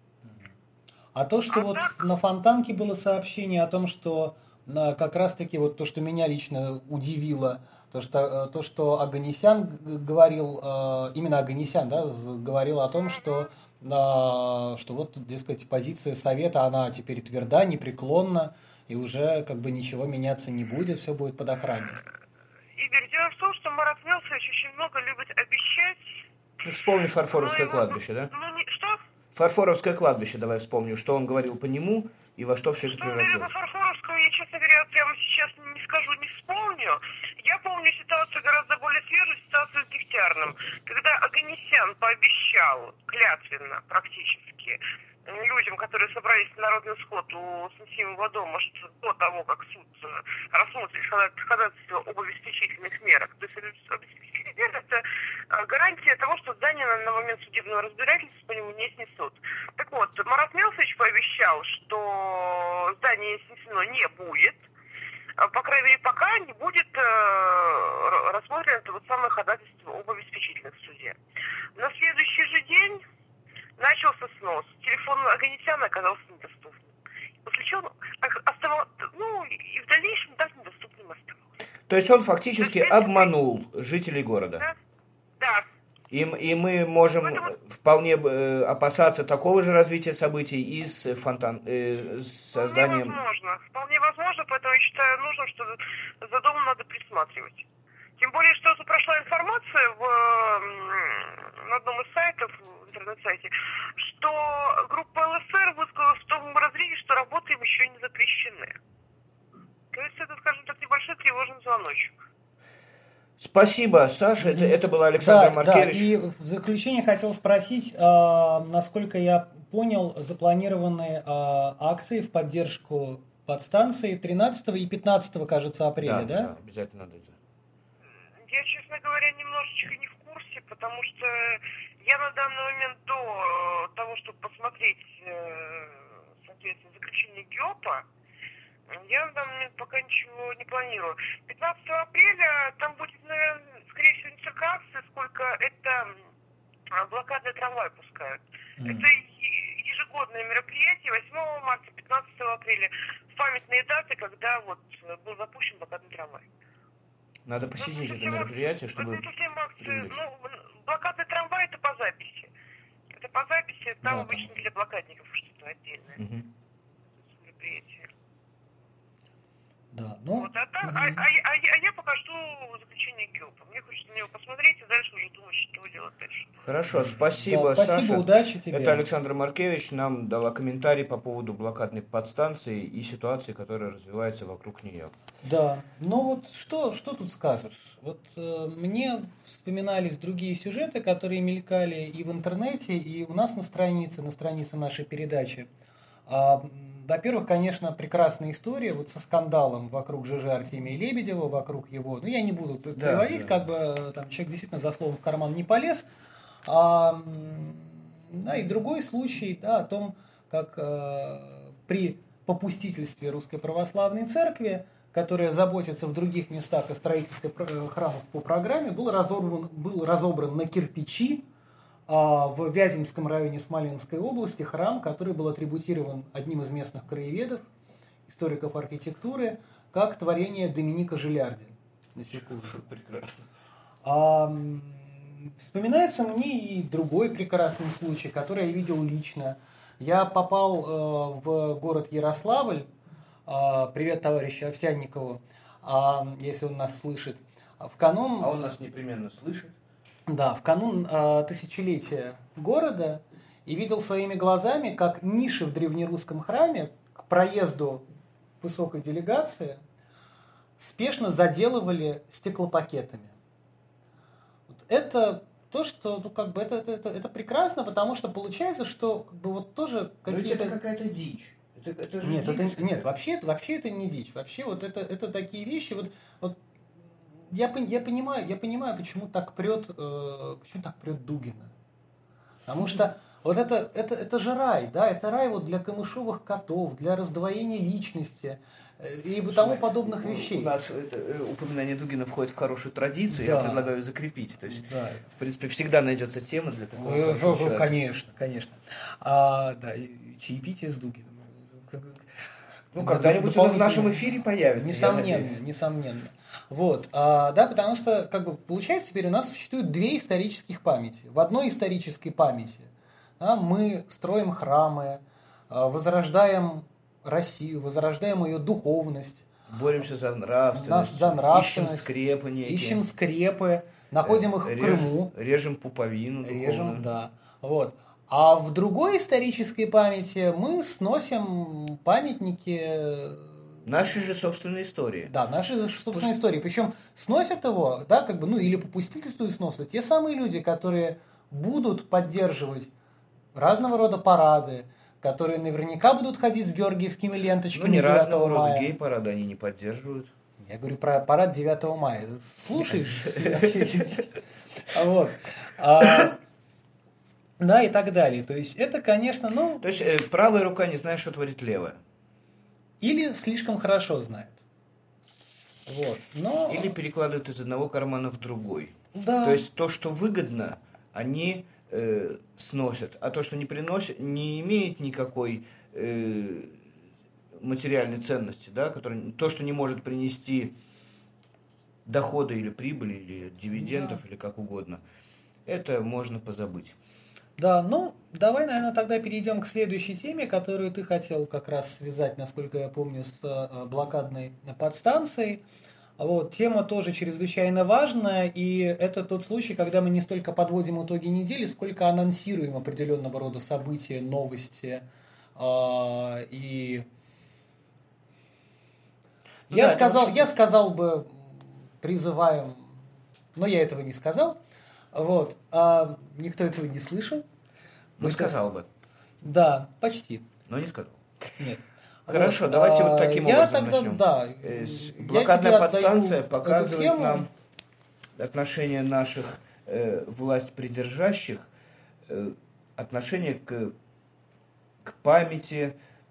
А то, что вот так... на Фонтанке было сообщение о том, что как раз-таки вот то, что меня лично удивило, то, что Оганесян говорил, именно Оганесян, да, говорил о том, что вот, дескать, позиция Совета, она теперь тверда, непреклонна, и уже как бы ничего меняться не будет, все будет под охраной. Игорь, дело в том, что Марат Мелцевич очень много любит обещать. Вспомни Фарфоровское кладбище, да? Что? Фарфоровское кладбище, давай вспомню, что он говорил по нему и во что все это превратилось. Что он говорил по Фарфоровскому, я, честно говоря, прямо сейчас не скажу, не вспомню. Я помню ситуацию гораздо более свежую, ситуацию с Дегтярным, когда Оганесян пообещал клятвенно практически людям, которые собрались на народный сход у Сносимого дома, что до того, как суд рассмотрит ходатайство об обеспечительных мерах. То есть обеспечительные меры – это гарантия того, что здание на момент судебного разбирательства по нему не снесут. Так вот, Марат Мелцевич пообещал, что здание снесено не будет, по крайней мере, пока не будет рассмотрено это вот самое ходатайство об обеспечительных в суде. На следующий же день начался снос. Телефон Оганесяна оказался недоступным. После чего оставался, и в дальнейшем даже недоступным оставался. То есть он фактически обманул жителей города? Да. И мы можем вполне опасаться такого же развития событий и с созданием... Вполне возможно, поэтому я считаю нужным, что за домом надо присматривать. Тем более, что прошла информация на одном из сайтов, интернет-сайте, что группа ЛСР высказалась в том разрезе, что работы им еще не запрещены. То есть это, скажем так, небольшой тревожный звоночек. Спасибо, Саша. Это был Александр Маркевич. Да, и в заключение хотел спросить, насколько я понял, запланированы акции в поддержку подстанции 13 и 15, кажется, апреля, да? Да, обязательно надо это. Я, честно говоря, немножечко не в курсе, потому что я на данный момент до того, чтобы посмотреть, соответственно, заключение ГИОПа, я на данный момент пока ничего не планирую. 15 апреля там будет, наверное, скорее всего, не столько акции, сколько это блокадный трамвай пускают. Это ежегодное мероприятие 8 марта, 15 апреля, памятные даты, когда вот был запущен блокадный трамвай. Надо посетить это мероприятие, чтобы... Блокадный трамвай это по записи. Это по записи, там обычно для блокадников что-то отдельное. Мероприятие. Да, ну... Вот, я пока жду заключения ГИОПа. Мне хочется на него посмотреть, и дальше уже думать, что делать дальше. Хорошо, спасибо, да, спасибо, Саша. Удачи тебе. Это Александр Маркевич нам дала комментарий по поводу блокадной подстанции и ситуации, которая развивается вокруг нее. Да, ну вот что тут скажешь? Вот мне вспоминались другие сюжеты, которые мелькали и в интернете, и у нас на странице нашей передачи. Во-первых, конечно, прекрасная история вот со скандалом вокруг ЖЖ Артемия Лебедева, вокруг его, ну я не буду приводить, как бы там человек действительно за словом в карман не полез. Да, и другой случай, да, о том, как при попустительстве Русской Православной Церкви, которая заботится в других местах о строительстве храмов по программе, был разобран на кирпичи в Вяземском районе Смоленской области храм, который был атрибутирован одним из местных краеведов, историков архитектуры, как творение Доминика Жилярди. На секунду. Прекрасно. Вспоминается мне и другой прекрасный случай, который я видел лично. Я попал в город Ярославль. Привет товарищу Овсянникову, если он нас слышит. В канун... А он нас непременно слышит. Да, в канун тысячелетия города и видел своими глазами, как ниши в древнерусском храме к проезду высокой делегации спешно заделывали стеклопакетами. Вот это то, что, ну, как бы это прекрасно, потому что получается, что как бы вот тоже какие-то... Но это какая-то дичь. Это же нет, дичь, нет, вообще это не дичь. Вообще вот это такие вещи. Вот я понимаю, почему так прет Дугина. Потому что вот это же рай, да, это рай вот для камышовых котов, для раздвоения личности и тому подобных вещей. У нас упоминание Дугина входит в хорошую традицию, да. Я предлагаю закрепить. То есть, да. В принципе, всегда найдется тема для такого. Конечно. Да, чаепитие с Дугиным. Ну, когда-нибудь он в нашем эфире появится. Несомненно. Вот, да, потому что, как бы, получается, теперь у нас существует две исторических памяти. В одной исторической памяти мы строим храмы, возрождаем Россию, возрождаем ее духовность. Боремся за нравственность. Ищем скрепы некие. Ищем скрепы, находим их в Крыму. Режем пуповину духовную. Да. Вот. А в другой исторической памяти мы сносим памятники... Нашей же собственной истории. Да, нашей же собственной истории. Причем сносят его, да, как бы, ну, или попустительствуют сносу те самые люди, которые будут поддерживать разного рода парады, которые наверняка будут ходить с георгиевскими ленточками. Ну, не разного рода гей-парады они не поддерживают. Я говорю про парад 9 мая. Слушаешь? Вот. Да, и так далее. То есть, это, конечно, ну... То есть, правая рука не знает, что творит левая. Или слишком хорошо знает. Вот. Но... Или перекладывают из одного кармана в другой. Да. То есть, то, что выгодно, они сносят. А то, что не приносит, не имеет никакой материальной ценности, да, то, что не может принести дохода или прибыли, или дивидендов, или как угодно, это можно позабыть. Да, ну, давай, наверное, тогда перейдем к следующей теме, которую ты хотел как раз связать, насколько я помню, с блокадной подстанцией. Вот, тема тоже чрезвычайно важная, и это тот случай, когда мы не столько подводим итоги недели, сколько анонсируем определенного рода события, новости. И я сказал бы, призываем, но я этого не сказал. Вот, никто этого не слышал. Ну, сказал бы. Да, почти. Но не сказал. Нет. Хорошо, Вот, давайте вот таким я образом тогда, начнем. да, Блокадная я тебе подстанция отдаю показывает эту тему. нам отношение наших власть придержащих, отношение к памяти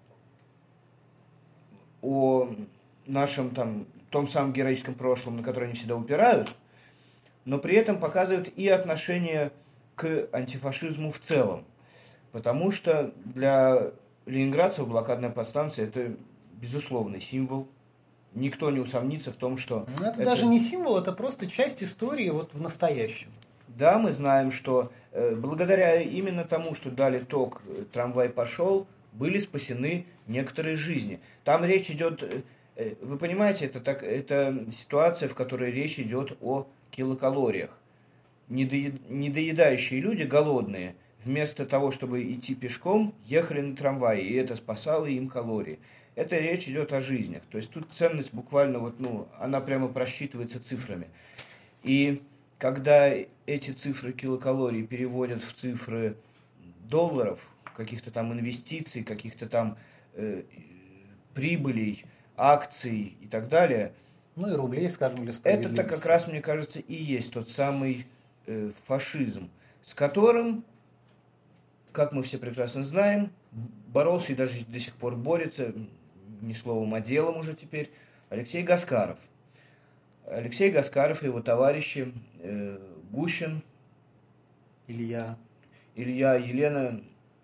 о нашем том самом героическом прошлом, на которое они всегда упирают, но при этом показывает и отношение к антифашизму в целом. Потому что для ленинградцев блокадная подстанция – это безусловный символ. Никто не усомнится в том, что… Это даже не символ, это просто часть истории вот в настоящем. Да, мы знаем, что благодаря именно тому, что дали ток, трамвай пошел, были спасены некоторые жизни. Там речь идет… Вы понимаете, это ситуация, в которой речь идет о килокалориях. Недоедающие люди, голодные, вместо того, чтобы идти пешком, ехали на трамвае, и это спасало им калории. Это речь идет о жизнях. То есть тут ценность буквально, она прямо просчитывается цифрами. И когда эти цифры килокалорий переводят в цифры долларов, каких-то там инвестиций, каких-то там прибылей, акций и так далее. Ну и рублей, скажем, для справедливости. Это как раз, мне кажется, и есть тот самый фашизм, с которым, как мы все прекрасно знаем, боролся и даже до сих пор борется, не словом, а делом уже теперь, Алексей Гаскаров. Алексей Гаскаров и его товарищи Гущин, Илья, Елена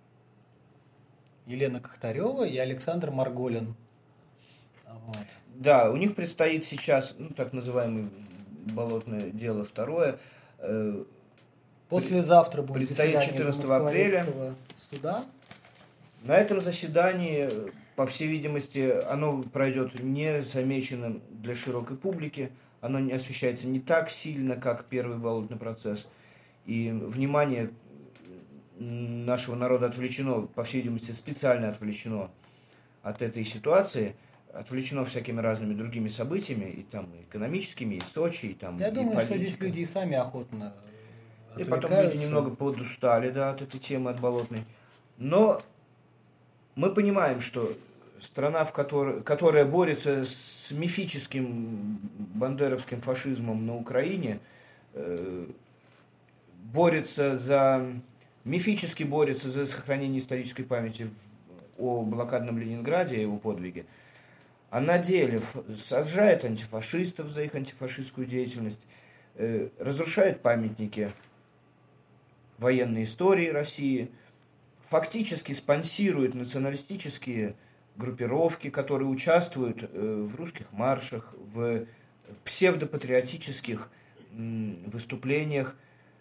Кохтарева и Александр Марголин. Вот. Да, у них предстоит сейчас, так называемое болотное дело второе. Послезавтра будет предстоит заседание 14 апреля. Суда. На этом заседании, по всей видимости, оно пройдет незамеченным для широкой публики. Оно не освещается не так сильно, как первый болотный процесс. И внимание нашего народа отвлечено, по всей видимости, специально отвлечено от этой ситуации, отвлечено всякими разными другими событиями, и там и экономическими, и Сочи, и там Я и думаю, что политика. здесь люди и сами охотно И потом люди немного подустали, от этой темы, от болотной. Но мы понимаем, что страна, которая борется с мифическим бандеровским фашизмом на Украине, мифически борется за сохранение исторической памяти о блокадном Ленинграде и его подвиге, а на деле сажает антифашистов за их антифашистскую деятельность, разрушает памятники военной истории России, фактически спонсирует националистические группировки, которые участвуют в русских маршах, в псевдопатриотических выступлениях,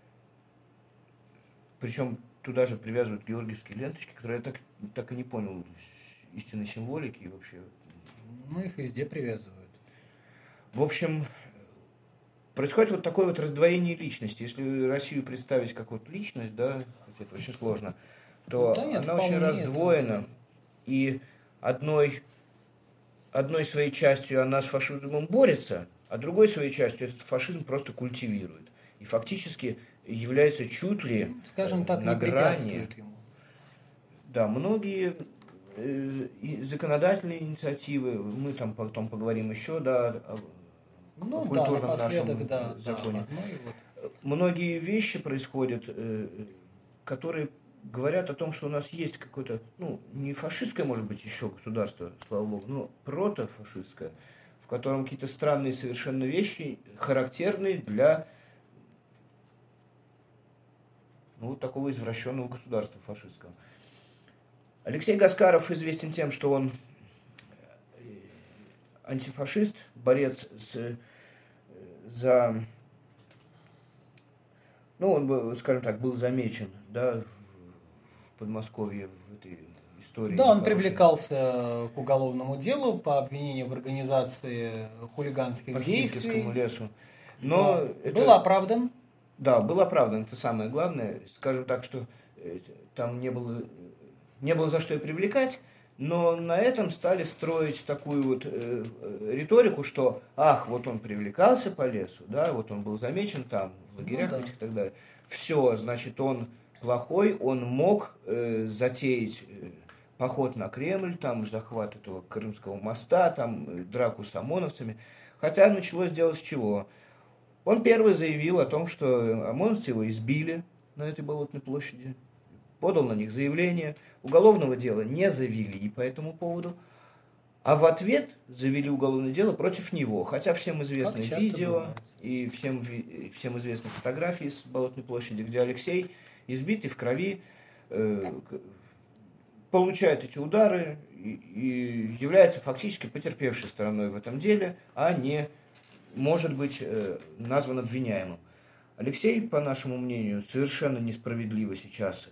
причем туда же привязывают георгиевские ленточки, которые я так и не понял истинной символики и вообще. Ну, их везде привязывают. В общем, происходит вот такое вот раздвоение личности. Если Россию представить как вот личность, хотя это очень сложно, то она очень раздвоена. И одной своей частью она с фашизмом борется, а другой своей частью этот фашизм просто культивирует. И фактически является чуть ли, скажем так, на грани. Ему. Да, многие законодательные инициативы, мы там потом поговорим еще, о культурном нашем законе. Многие вещи происходят, которые говорят о том, что у нас есть какое-то, не фашистское, может быть, еще государство, слава богу, но протофашистское, в котором какие-то странные совершенно вещи, характерные для такого извращенного государства фашистского. Алексей Гаскаров известен тем, что он антифашист, борец он, скажем так, был замечен, в Подмосковье, в этой истории. Да, он нехорошей. привлекался к уголовному делу по обвинению в организации хулиганских По действий. Химкинскому лесу. Но Да. это... Был оправдан. Да, был оправдан, это самое главное. Скажем так, что там не было за что и привлекать, но на этом стали строить такую вот риторику, что, вот он привлекался по лесу, да, вот он был замечен там, в лагерях этих и так далее. Все, значит, он плохой, он мог затеять поход на Кремль, там, захват этого Крымского моста, там, драку с ОМОНовцами. Хотя началось дело с чего? Он первый заявил о том, что ОМОНовцы его избили на этой Болотной площади, подал на них заявление, уголовного дела не завели по этому поводу, а в ответ завели уголовное дело против него. Хотя всем известно видео и всем известны фотографии с Болотной площади, где Алексей избитый в крови, получает эти удары и является фактически потерпевшей стороной в этом деле, а не может быть назван обвиняемым. Алексей, по нашему мнению, совершенно несправедливо сейчас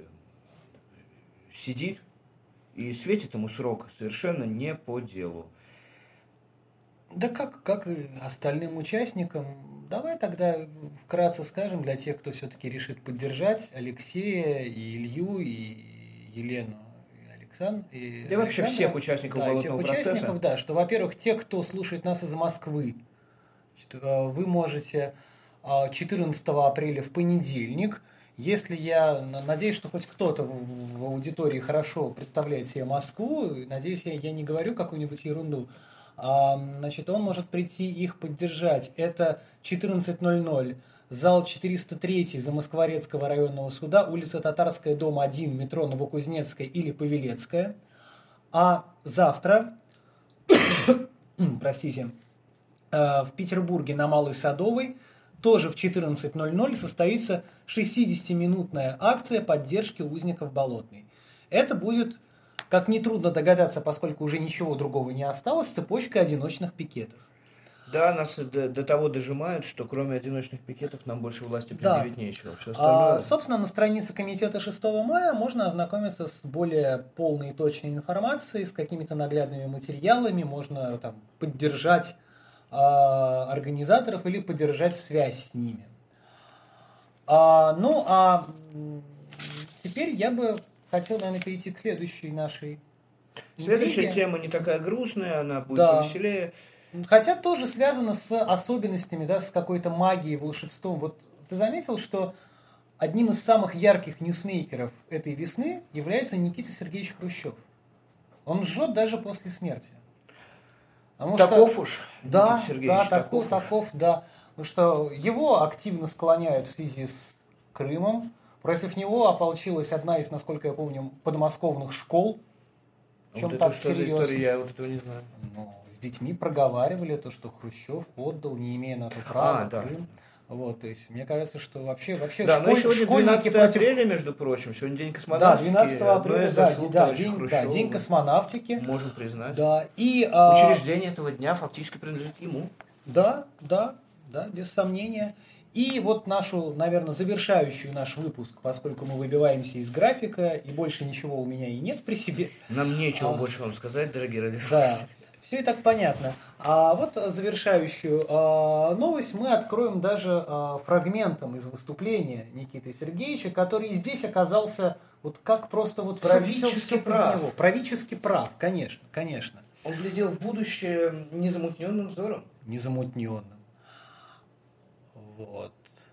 сидит и светит ему срок совершенно не по делу. Да как и остальным участникам. Давай тогда вкратце скажем для тех, кто все-таки решит поддержать Алексея, и Илью, и Елену, и Александра. Да вообще всех участников болотного процесса. Да, что, во-первых, те, кто слушает нас из Москвы, вы можете 14 апреля в понедельник, если я надеюсь, что хоть кто-то в аудитории хорошо представляет себе Москву, надеюсь, я не говорю какую-нибудь ерунду, значит, он может прийти их поддержать. Это 14:00, зал 403 Замоскворецкого районного суда, улица Татарская, дом 1, метро Новокузнецкая или Павелецкая. А завтра, простите, в Петербурге на Малой Садовой тоже в 14:00 состоится 60-минутная акция поддержки узников Болотной. Это будет, как нетрудно догадаться, поскольку уже ничего другого не осталось, цепочка одиночных пикетов. Да, нас до того дожимают, что кроме одиночных пикетов нам больше власти предъявить нечего. Все остальное... Собственно, на странице комитета 6 мая можно ознакомиться с более полной и точной информацией, с какими-то наглядными материалами, можно там поддержать организаторов или поддержать связь с ними. Теперь я бы хотел, наверное, перейти к следующей нашей Следующая тема не такая грустная, она будет повеселее. Хотя тоже связана с особенностями, да, с какой-то магией, волшебством. Вот ты заметил, что одним из самых ярких ньюсмейкеров этой весны является Никита Сергеевич Хрущев. Он жжет даже после смерти. Таков уж. Да, таков, да. Потому что его активно склоняют в связи с Крымом. Против него ополчилась одна из, насколько я помню, подмосковных школ. Вот это что за история, я вот этого не знаю. С детьми проговаривали то, что Хрущев отдал, не имея на то права, Крым. Вот, то есть, мне кажется, что вообще да, но сегодня 12 апреля, между прочим, сегодня день космонавтики. Да, 12 апреля, день космонавтики. Можем признать. Да, и учреждение этого дня фактически принадлежит ему. Да, без сомнения. И вот нашу, наверное, завершающую наш выпуск, поскольку мы выбиваемся из графика, и больше ничего у меня и нет при себе. Нам нечего больше вам сказать, дорогие радиослушатели. Да. Все и так понятно. А вот завершающую новость мы откроем даже фрагментом из выступления Никиты Сергеевича, который здесь оказался вот как просто вот правительски прав. Правительски прав, конечно. Он глядел в будущее незамутненным взором. Незамутненным. Вот.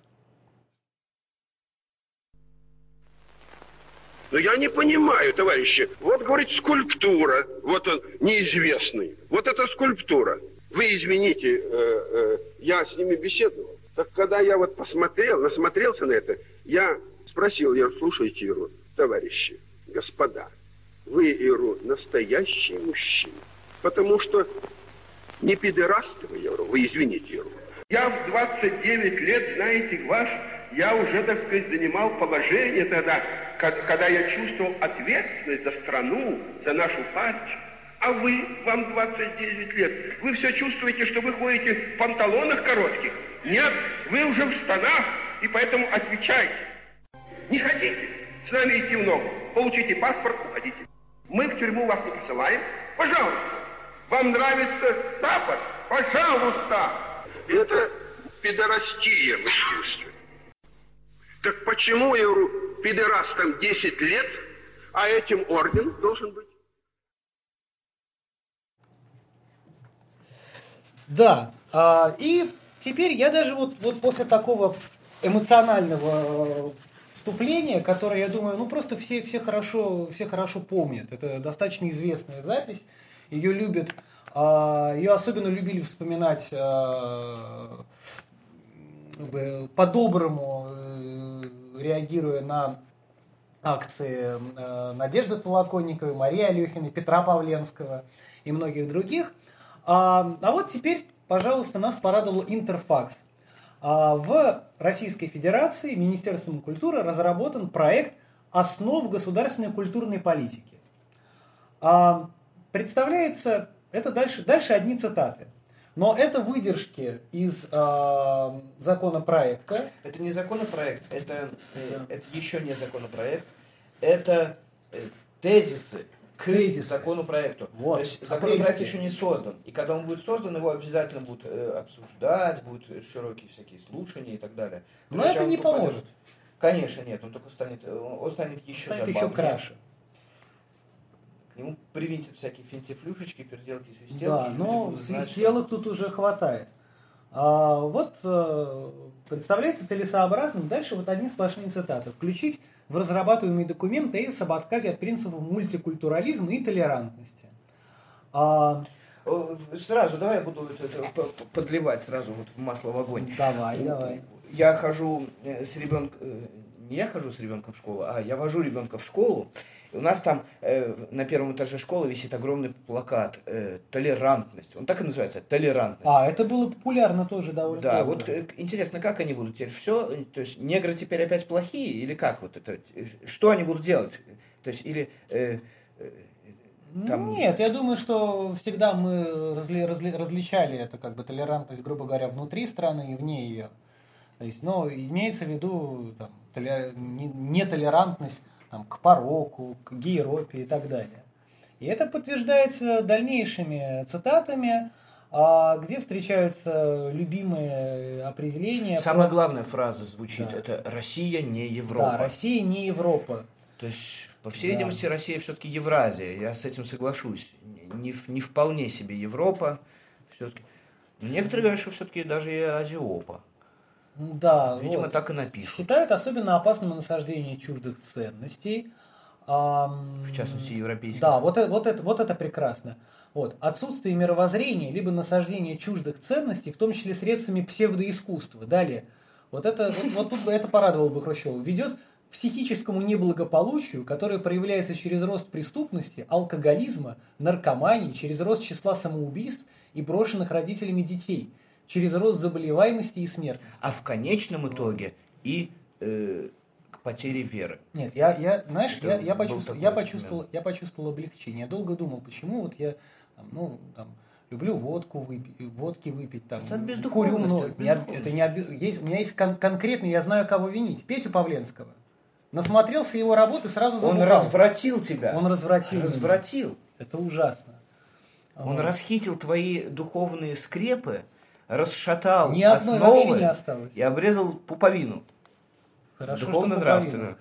Но я не понимаю, товарищи. Вот, говорит, скульптура. Вот он, неизвестный. Вот это скульптура. Вы извините, я с ними беседовал. Так когда я вот насмотрелся на это, я спросил, слушайте, Иру, товарищи, господа, вы, Иру, настоящий мужчина. Потому что не пидорасты вы, Иру, вы извините, Иру. Я в 29 лет, знаете, я уже, так сказать, занимал положение тогда, когда я чувствовал ответственность за страну, за нашу партию. А вам 29 лет, вы все чувствуете, что вы ходите в панталонах коротких? Нет, вы уже в штанах, и поэтому отвечайте. Не хотите с нами идти в ногу, получите паспорт, уходите. Мы в тюрьму вас не посылаем. Пожалуйста. Вам нравится Запад? Пожалуйста. Это пидорастия в искусстве. Так почему, я говорю, пидорастам 10 лет, а этим орден должен быть? Да, и теперь я даже вот после такого эмоционального вступления, которое, я думаю, ну просто все хорошо помнят. Это достаточно известная запись. Ее любят, ее особенно любили вспоминать по-доброму, реагируя на акции Надежды Толоконниковой, Марии Алехиной, Петра Павленского и многих других. А вот теперь, пожалуйста, нас порадовал Интерфакс. В Российской Федерации Министерством культуры разработан проект «Основ государственной культурной политики». Представляется, это дальше одни цитаты. Но это выдержки из законопроекта. Это не законопроект, это еще не законопроект, это тезисы к законопроекту. Вот. То есть законопроект еще не создан. И когда он будет создан, его обязательно будут обсуждать, будут широкие всякие слушания и так далее. Но это не поможет. Конечно, нет, он только станет еще забавнее. Еще краше. К нему привинтят всякие финтифлюшечки, переделки, свистелки. Да, но свистелок тут уже хватает. Представляется целесообразным, дальше вот одни сплошные цитаты. Включить в разрабатываемый документ тезис об отказе от принципов мультикультурализма и толерантности. Сразу, давай я буду подливать сразу вот масло в огонь. Давай. Я хожу с ребенком, не я хожу с ребенком в школу, а я вожу ребенка в школу. И у нас там на первом этаже школы висит огромный плакат «Толерантность». Он так и называется «Толерантность». Это было популярно тоже довольно долго. Да, вот интересно, как они будут теперь все, то есть негры теперь опять плохие или как вот это, что они будут делать? То есть или там... Нет, я думаю, что всегда мы различали это как бы толерантность, грубо говоря, внутри страны и вне ее. То есть, имеется в виду там, нетолерантность там, к пороку, к гейропе и так далее. И это подтверждается дальнейшими цитатами, где встречаются любимые определения. Самая главная фраза звучит, это «Россия не Европа». Да, Россия не Европа. То есть, по всей видимости, Россия все-таки Евразия, я с этим соглашусь. Не вполне себе Европа, все-таки. Но некоторые говорят, что все-таки даже и Азиопа. Да, видимо, так и напишут. Считают особенно опасным насаждение чуждых ценностей. В частности, европейских. Да, вот это прекрасно. Отсутствие мировоззрения, либо насаждение чуждых ценностей, в том числе средствами псевдоискусства. Далее. Это порадовало бы Хрущева. Ведет к психическому неблагополучию, которое проявляется через рост преступности, алкоголизма, наркомании, через рост числа самоубийств и брошенных родителями детей, через рост заболеваемости и смертности. А в конечном итоге и к потере веры. Нет, я почувствовал облегчение. Я долго думал, почему я люблю водки выпить, курю много. У меня есть конкретно, я знаю, кого винить. Петю Павленского. Насмотрелся его работы, сразу забухал. Он развратил тебя. Он развратил. Это ужасно. Он расхитил твои духовные скрепы, расшатал ни одной основы вообще не осталось. И обрезал пуповину. Хорошо, духовно-нравственную.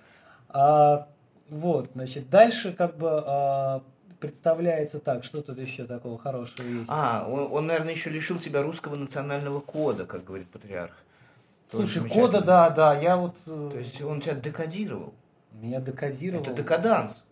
Дальше представляется так, что тут еще такого хорошего есть. Он, наверное, еще лишил тебя русского национального кода, как говорит патриарх. Слушай, кода, да, я То есть он тебя декодировал. Меня декодировал. Это декаданс.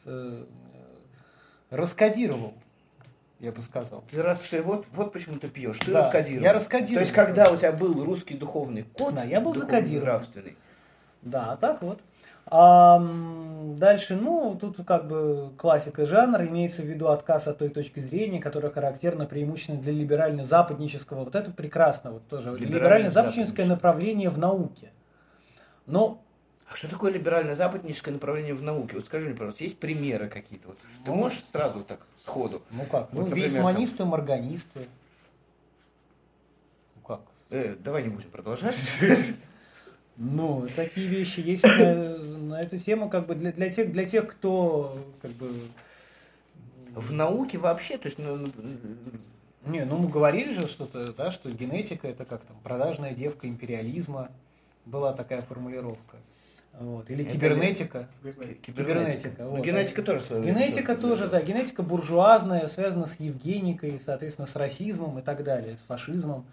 Раскодировал, я бы сказал. Вот почему ты пьешь. Ты да, раскодировал. Я раскодировал. То есть, когда у тебя был русский духовный код, да, я был закодирован. Нравственный. Да, так вот. Дальше, тут классика жанра, имеется в виду отказ от той точки зрения, которая характерна преимущественно для либерально-западнического. Вот это прекрасно, тоже либерально-западническое направление в науке. Но а что такое либерально-западническое направление в науке? Вот скажи мне, пожалуйста, есть примеры какие-то? Ты можешь сразу так сходу? Вейсманисты, морганисты. Давай не будем продолжать. Такие вещи есть на эту тему, для тех, кто В науке вообще, то есть... Не, ну мы говорили же что-то, да, что генетика это как там продажная девка империализма. Была такая формулировка. Вот. Или Это кибернетика. Кибернетика. Вот. Ну, генетика тоже своего Генетика рода. тоже, да. Генетика буржуазная, связана с евгеникой, соответственно, с расизмом и так далее, с фашизмом.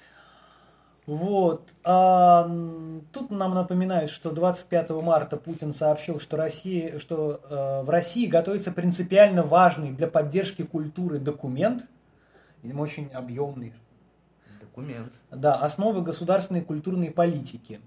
Вот. Тут нам напоминают, что 25 марта Путин сообщил, что в России готовится принципиально важный для поддержки культуры документ, видимо, очень объемный. Документ. Да, основы государственной культурной политики.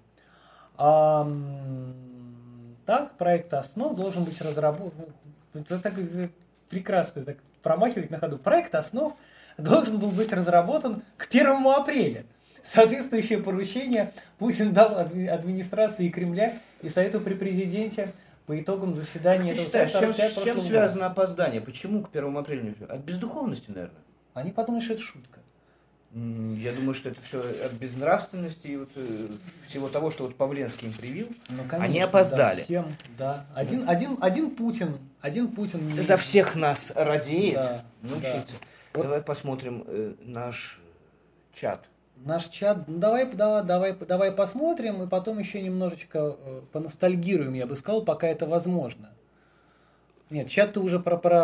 Так, проект основ должен быть разработан. Это так прекрасно так промахивать на ходу. Проект основ должен был быть разработан к 1 апреля. Соответствующее поручение Путин дал администрации Кремля и Совету при президенте по итогам заседания этого совета. С чем связано опоздание? Почему к 1 апреля? От бездуховности, наверное? Они подумали, что это шутка. Я думаю, что это все от безнравственности и вот всего того, что вот Павленский им привил. Ну, конечно, они опоздали. Да, всем, да. Один Путин. За всех нас радеет. Да, Научиться. да. Давай посмотрим наш чат. Наш чат, давай посмотрим, и потом еще немножечко поностальгируем, я бы сказал, пока это возможно. Нет, чат-то уже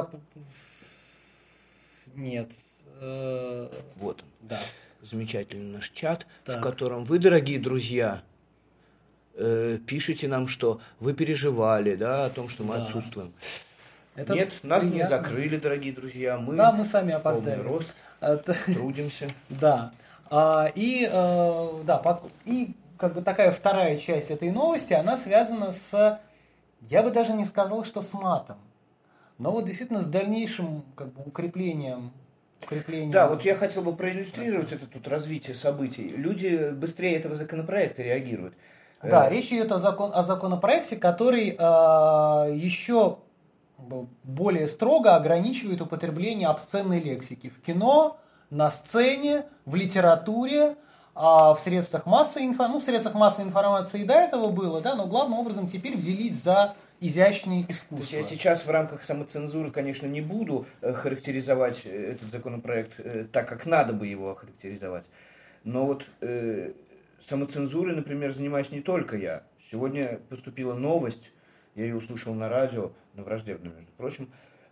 Нет. Вот он. Да. Замечательный наш чат, Так. в котором вы, дорогие друзья, пишите нам, что вы переживали, да, о том, что мы отсутствуем. Это Нет, нас не приятно. закрыли, дорогие друзья. Мы сами в полный опоздали. рост трудимся. Да. И как бы такая вторая часть этой новости, она связана с, я бы даже не сказал, что с матом, но вот действительно с дальнейшим как бы укреплением. Да, вот я хотел бы проиллюстрировать это тут развитие событий. Люди быстрее этого законопроекта реагируют. Да, речь идет о законопроекте, который еще более строго ограничивает употребление обсценной лексики в кино, на сцене, в литературе, в средствах массовой информации. В средствах массовой информации и до этого было, да, но главным образом теперь взялись за изящные искусства. То есть я сейчас в рамках самоцензуры, конечно, не буду характеризовать этот законопроект так, как надо бы его охарактеризовать. Но вот самоцензурой, например, занимаюсь не только я. Сегодня поступила новость, я ее услышал на радио, на враждебном, между прочим,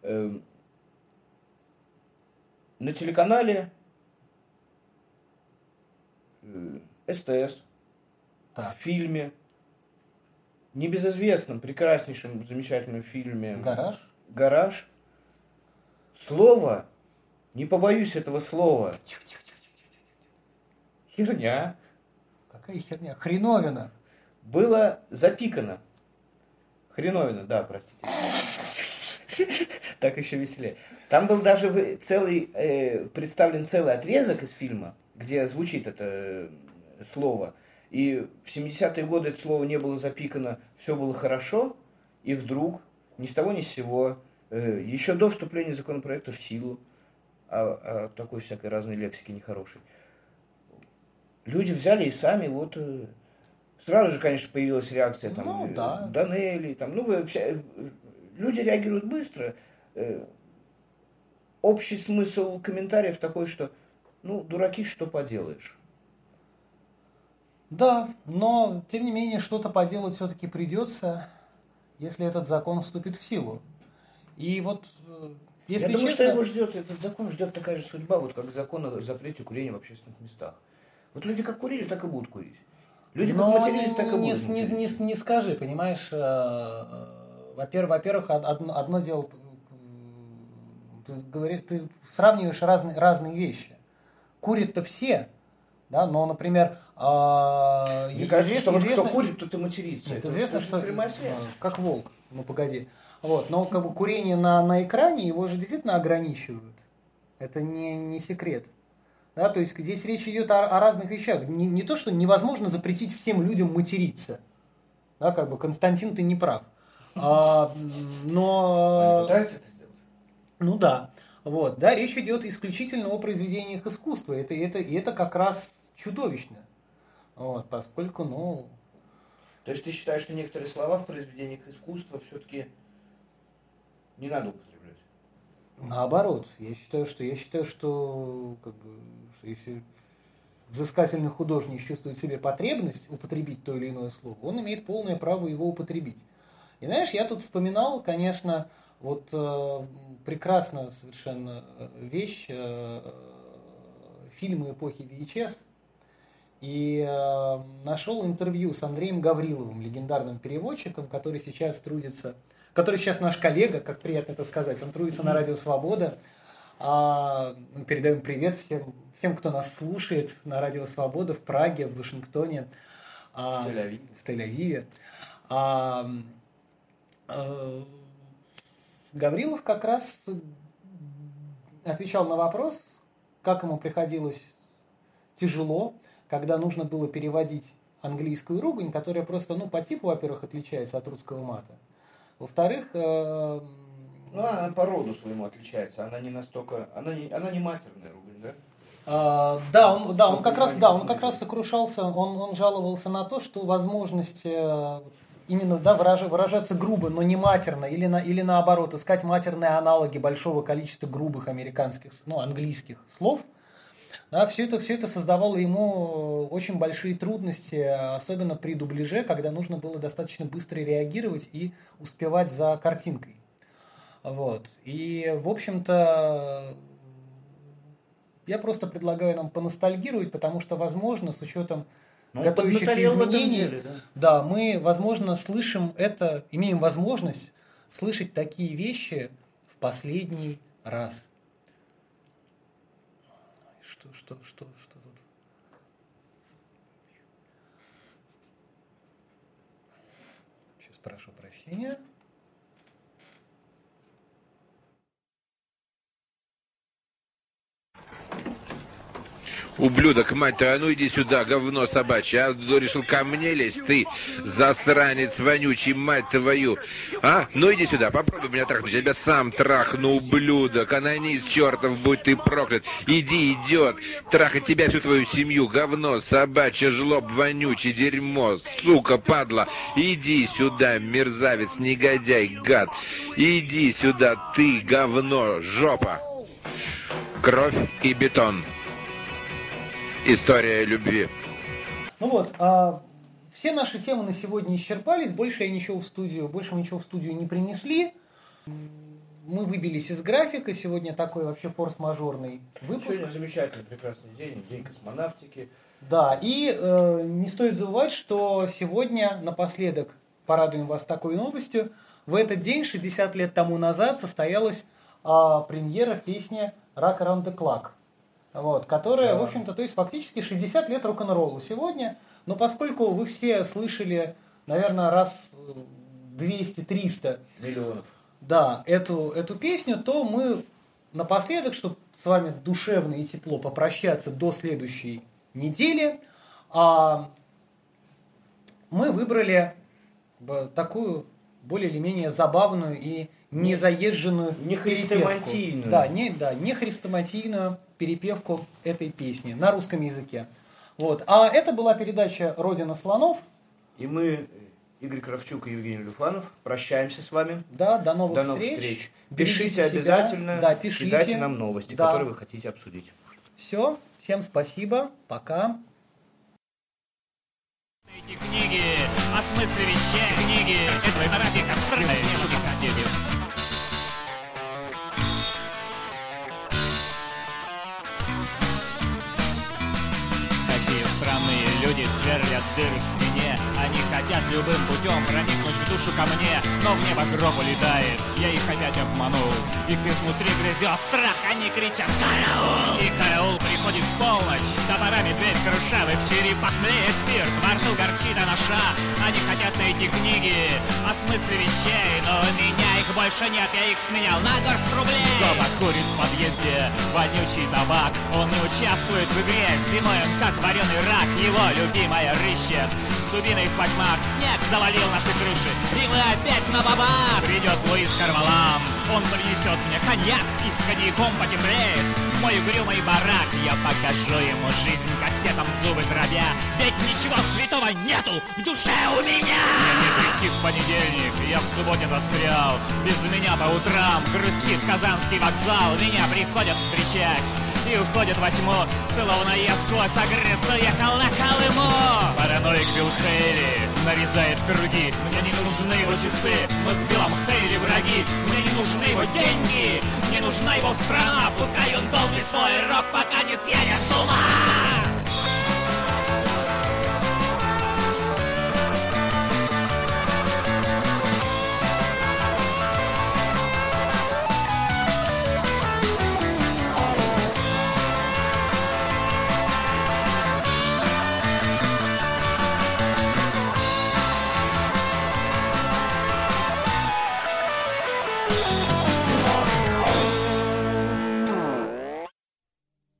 на телеканале СТС, в фильме, небезызвестном, прекраснейшем, замечательном фильме «Гараж». Слово, не побоюсь этого слова, херня. Какая херня? Хреновина. Было запикано. Хреновина, да, простите. Так еще веселее. Там был даже представлен целый отрезок из фильма, где звучит это слово. И в 70-е годы это слово не было запикано, все было хорошо, и вдруг, ни с того ни с сего, еще до вступления законопроекта в силу, о такой всякой разной лексике нехорошей, люди взяли и сами вот... Сразу же, конечно, появилась реакция там, Данелли, там, люди реагируют быстро. Общий смысл комментариев такой, что, дураки, что поделаешь. Да, но, тем не менее, что-то поделать все-таки придется, если этот закон вступит в силу. И вот, если Я думаю, честно... что его ждет, этот закон ждет такая же судьба, вот как закон о запрете курения в общественных местах. Вот люди как курили, так и будут курить. Люди как матерились, так и будут материться. Не скажи, понимаешь, во-первых, одно дело, ты сравниваешь разные вещи. Курят-то все, да, но, например, мне кажется, что кто курит, тот и матерится. Это известно, что прямая связь. Как волк, погоди. Вот, но как бы курение на экране его же действительно ограничивают. Это не секрет. Да, то есть здесь речь идет о разных вещах. Не то, что невозможно запретить всем людям материться. Да, как бы Константин, ты не прав. Но... Они пытаются это сделать? Ну да. Вот, да, речь идет исключительно о произведениях искусства. Это как раз чудовищно. Вот, поскольку, То есть ты считаешь, что некоторые слова в произведениях искусства все-таки не надо употреблять? Наоборот, я считаю, что как бы, если взыскательный художник чувствует в себе потребность употребить то или иное слово, он имеет полное право его употребить. И знаешь, я тут вспоминал, конечно, вот прекрасная совершенно вещь, фильмы эпохи VHS, и нашел интервью с Андреем Гавриловым, легендарным переводчиком, который сейчас трудится, который сейчас наш коллега, как приятно это сказать, он трудится на Радио Свобода. Передаем привет всем, кто нас слушает на Радио Свобода в Праге, в Вашингтоне, в Тель-Авиве. Гаврилов как раз отвечал на вопрос, как ему приходилось тяжело, когда нужно было переводить английскую ругань, которая просто, по типу, во-первых, отличается от русского мата. Во-вторых... она по роду своему отличается, она не настолько... Она не матерная ругань, да? Он как раз сокрушался, он жаловался на то, что возможность именно выражаться грубо, но не матерно, или наоборот, искать матерные аналоги большого количества грубых американских, английских слов, да, все это создавало ему очень большие трудности, особенно при дубляже, когда нужно было достаточно быстро реагировать и успевать за картинкой. Вот. И, в общем-то, я просто предлагаю нам поностальгировать, потому что, возможно, с учетом готовящихся изменений, да, мы, возможно, слышим это, имеем возможность слышать такие вещи в последний раз. Что тут? Сейчас прошу прощения. Ублюдок, мать твою, а ну иди сюда, говно собачье, а решил ко мне лезть, ты, засранец вонючий, мать твою, а? Ну иди сюда, попробуй меня трахнуть, я тебя сам трахну, ублюдок, анонист чертов, будь ты проклят, иди, идиот, трахать тебя, всю твою семью, говно собачье, жлоб вонючий, дерьмо, сука, падла, иди сюда, мерзавец, негодяй, гад, иди сюда, ты, говно, жопа, кровь и бетон. История любви. Все наши темы на сегодня исчерпались, больше мы ничего в студию не принесли. Мы выбились из графика, сегодня такой вообще форс-мажорный выпуск. Сегодня замечательный, прекрасный день космонавтики. Да, и не стоит забывать, что сегодня напоследок порадуем вас такой новостью. В этот день, 60 лет тому назад, состоялась премьера песни «Rock Around the Clock». Вот, которая, в общем-то, то есть фактически 60 лет рок-н-роллу сегодня, но поскольку вы все слышали, наверное, раз 200-300 миллионов, да, эту песню, то мы напоследок, чтобы с вами душевно и тепло попрощаться до следующей недели, мы выбрали такую более или менее забавную и незаезженную нехрестоматийную. Нехрестоматийную перепевку этой песни на русском языке. Вот. А это была передача «Родина слонов». И мы, Игорь Кравчук и Евгений Люфанов, прощаемся с вами. Да, до новых встреч. Пишите обязательно, кидайте нам новости, которые вы хотите обсудить. Все, всем спасибо, пока. Эти книги о смысле вещей, книги, это арабик, абстрактные книги. Люди сверлят дыры в стене. Они хотят любым путем проникнуть в душу ко мне, но в небо гроб улетает. Я их опять обманул. Их изнутри грызет страх, они кричат «Караул!» И караул приходит в полночь. Топорами дверь круша, в их черепах млеет спирт, во рту горчит анаша. Они хотят найти книги о смысле вещей, но у меня их больше нет, я их сменял на горсть рублей. Дома курит в подъезде везде вонючий табак. Он не участвует в игре, зимой он как вареный рак. Его любимая рыщет с дубиной в потьмах. Снег завалил наши крыши, и мы опять на бабах. Придет Луис Карвалам, он принесет мне коньяк и с коньяком потеплеет мой угрюмый барак. Я покажу ему жизнь кастетом зубы дробя, ведь ничего святого нету в душе у меня. Мне не прийти в понедельник, я в субботе застрял. Без меня по утрам грустит Казанский вокзал. Меня приходят встречать и уходят во тьму, словно я сквозь агрессу ехал на Колыму. Параноик Билл Хейли нарезает круги. Мне не нужны его часы, мы с Биллом Хейли враги. Мне не нужны его деньги, мне нужна его страна. Пускай он долбит свой рок, пока не съедет с ума.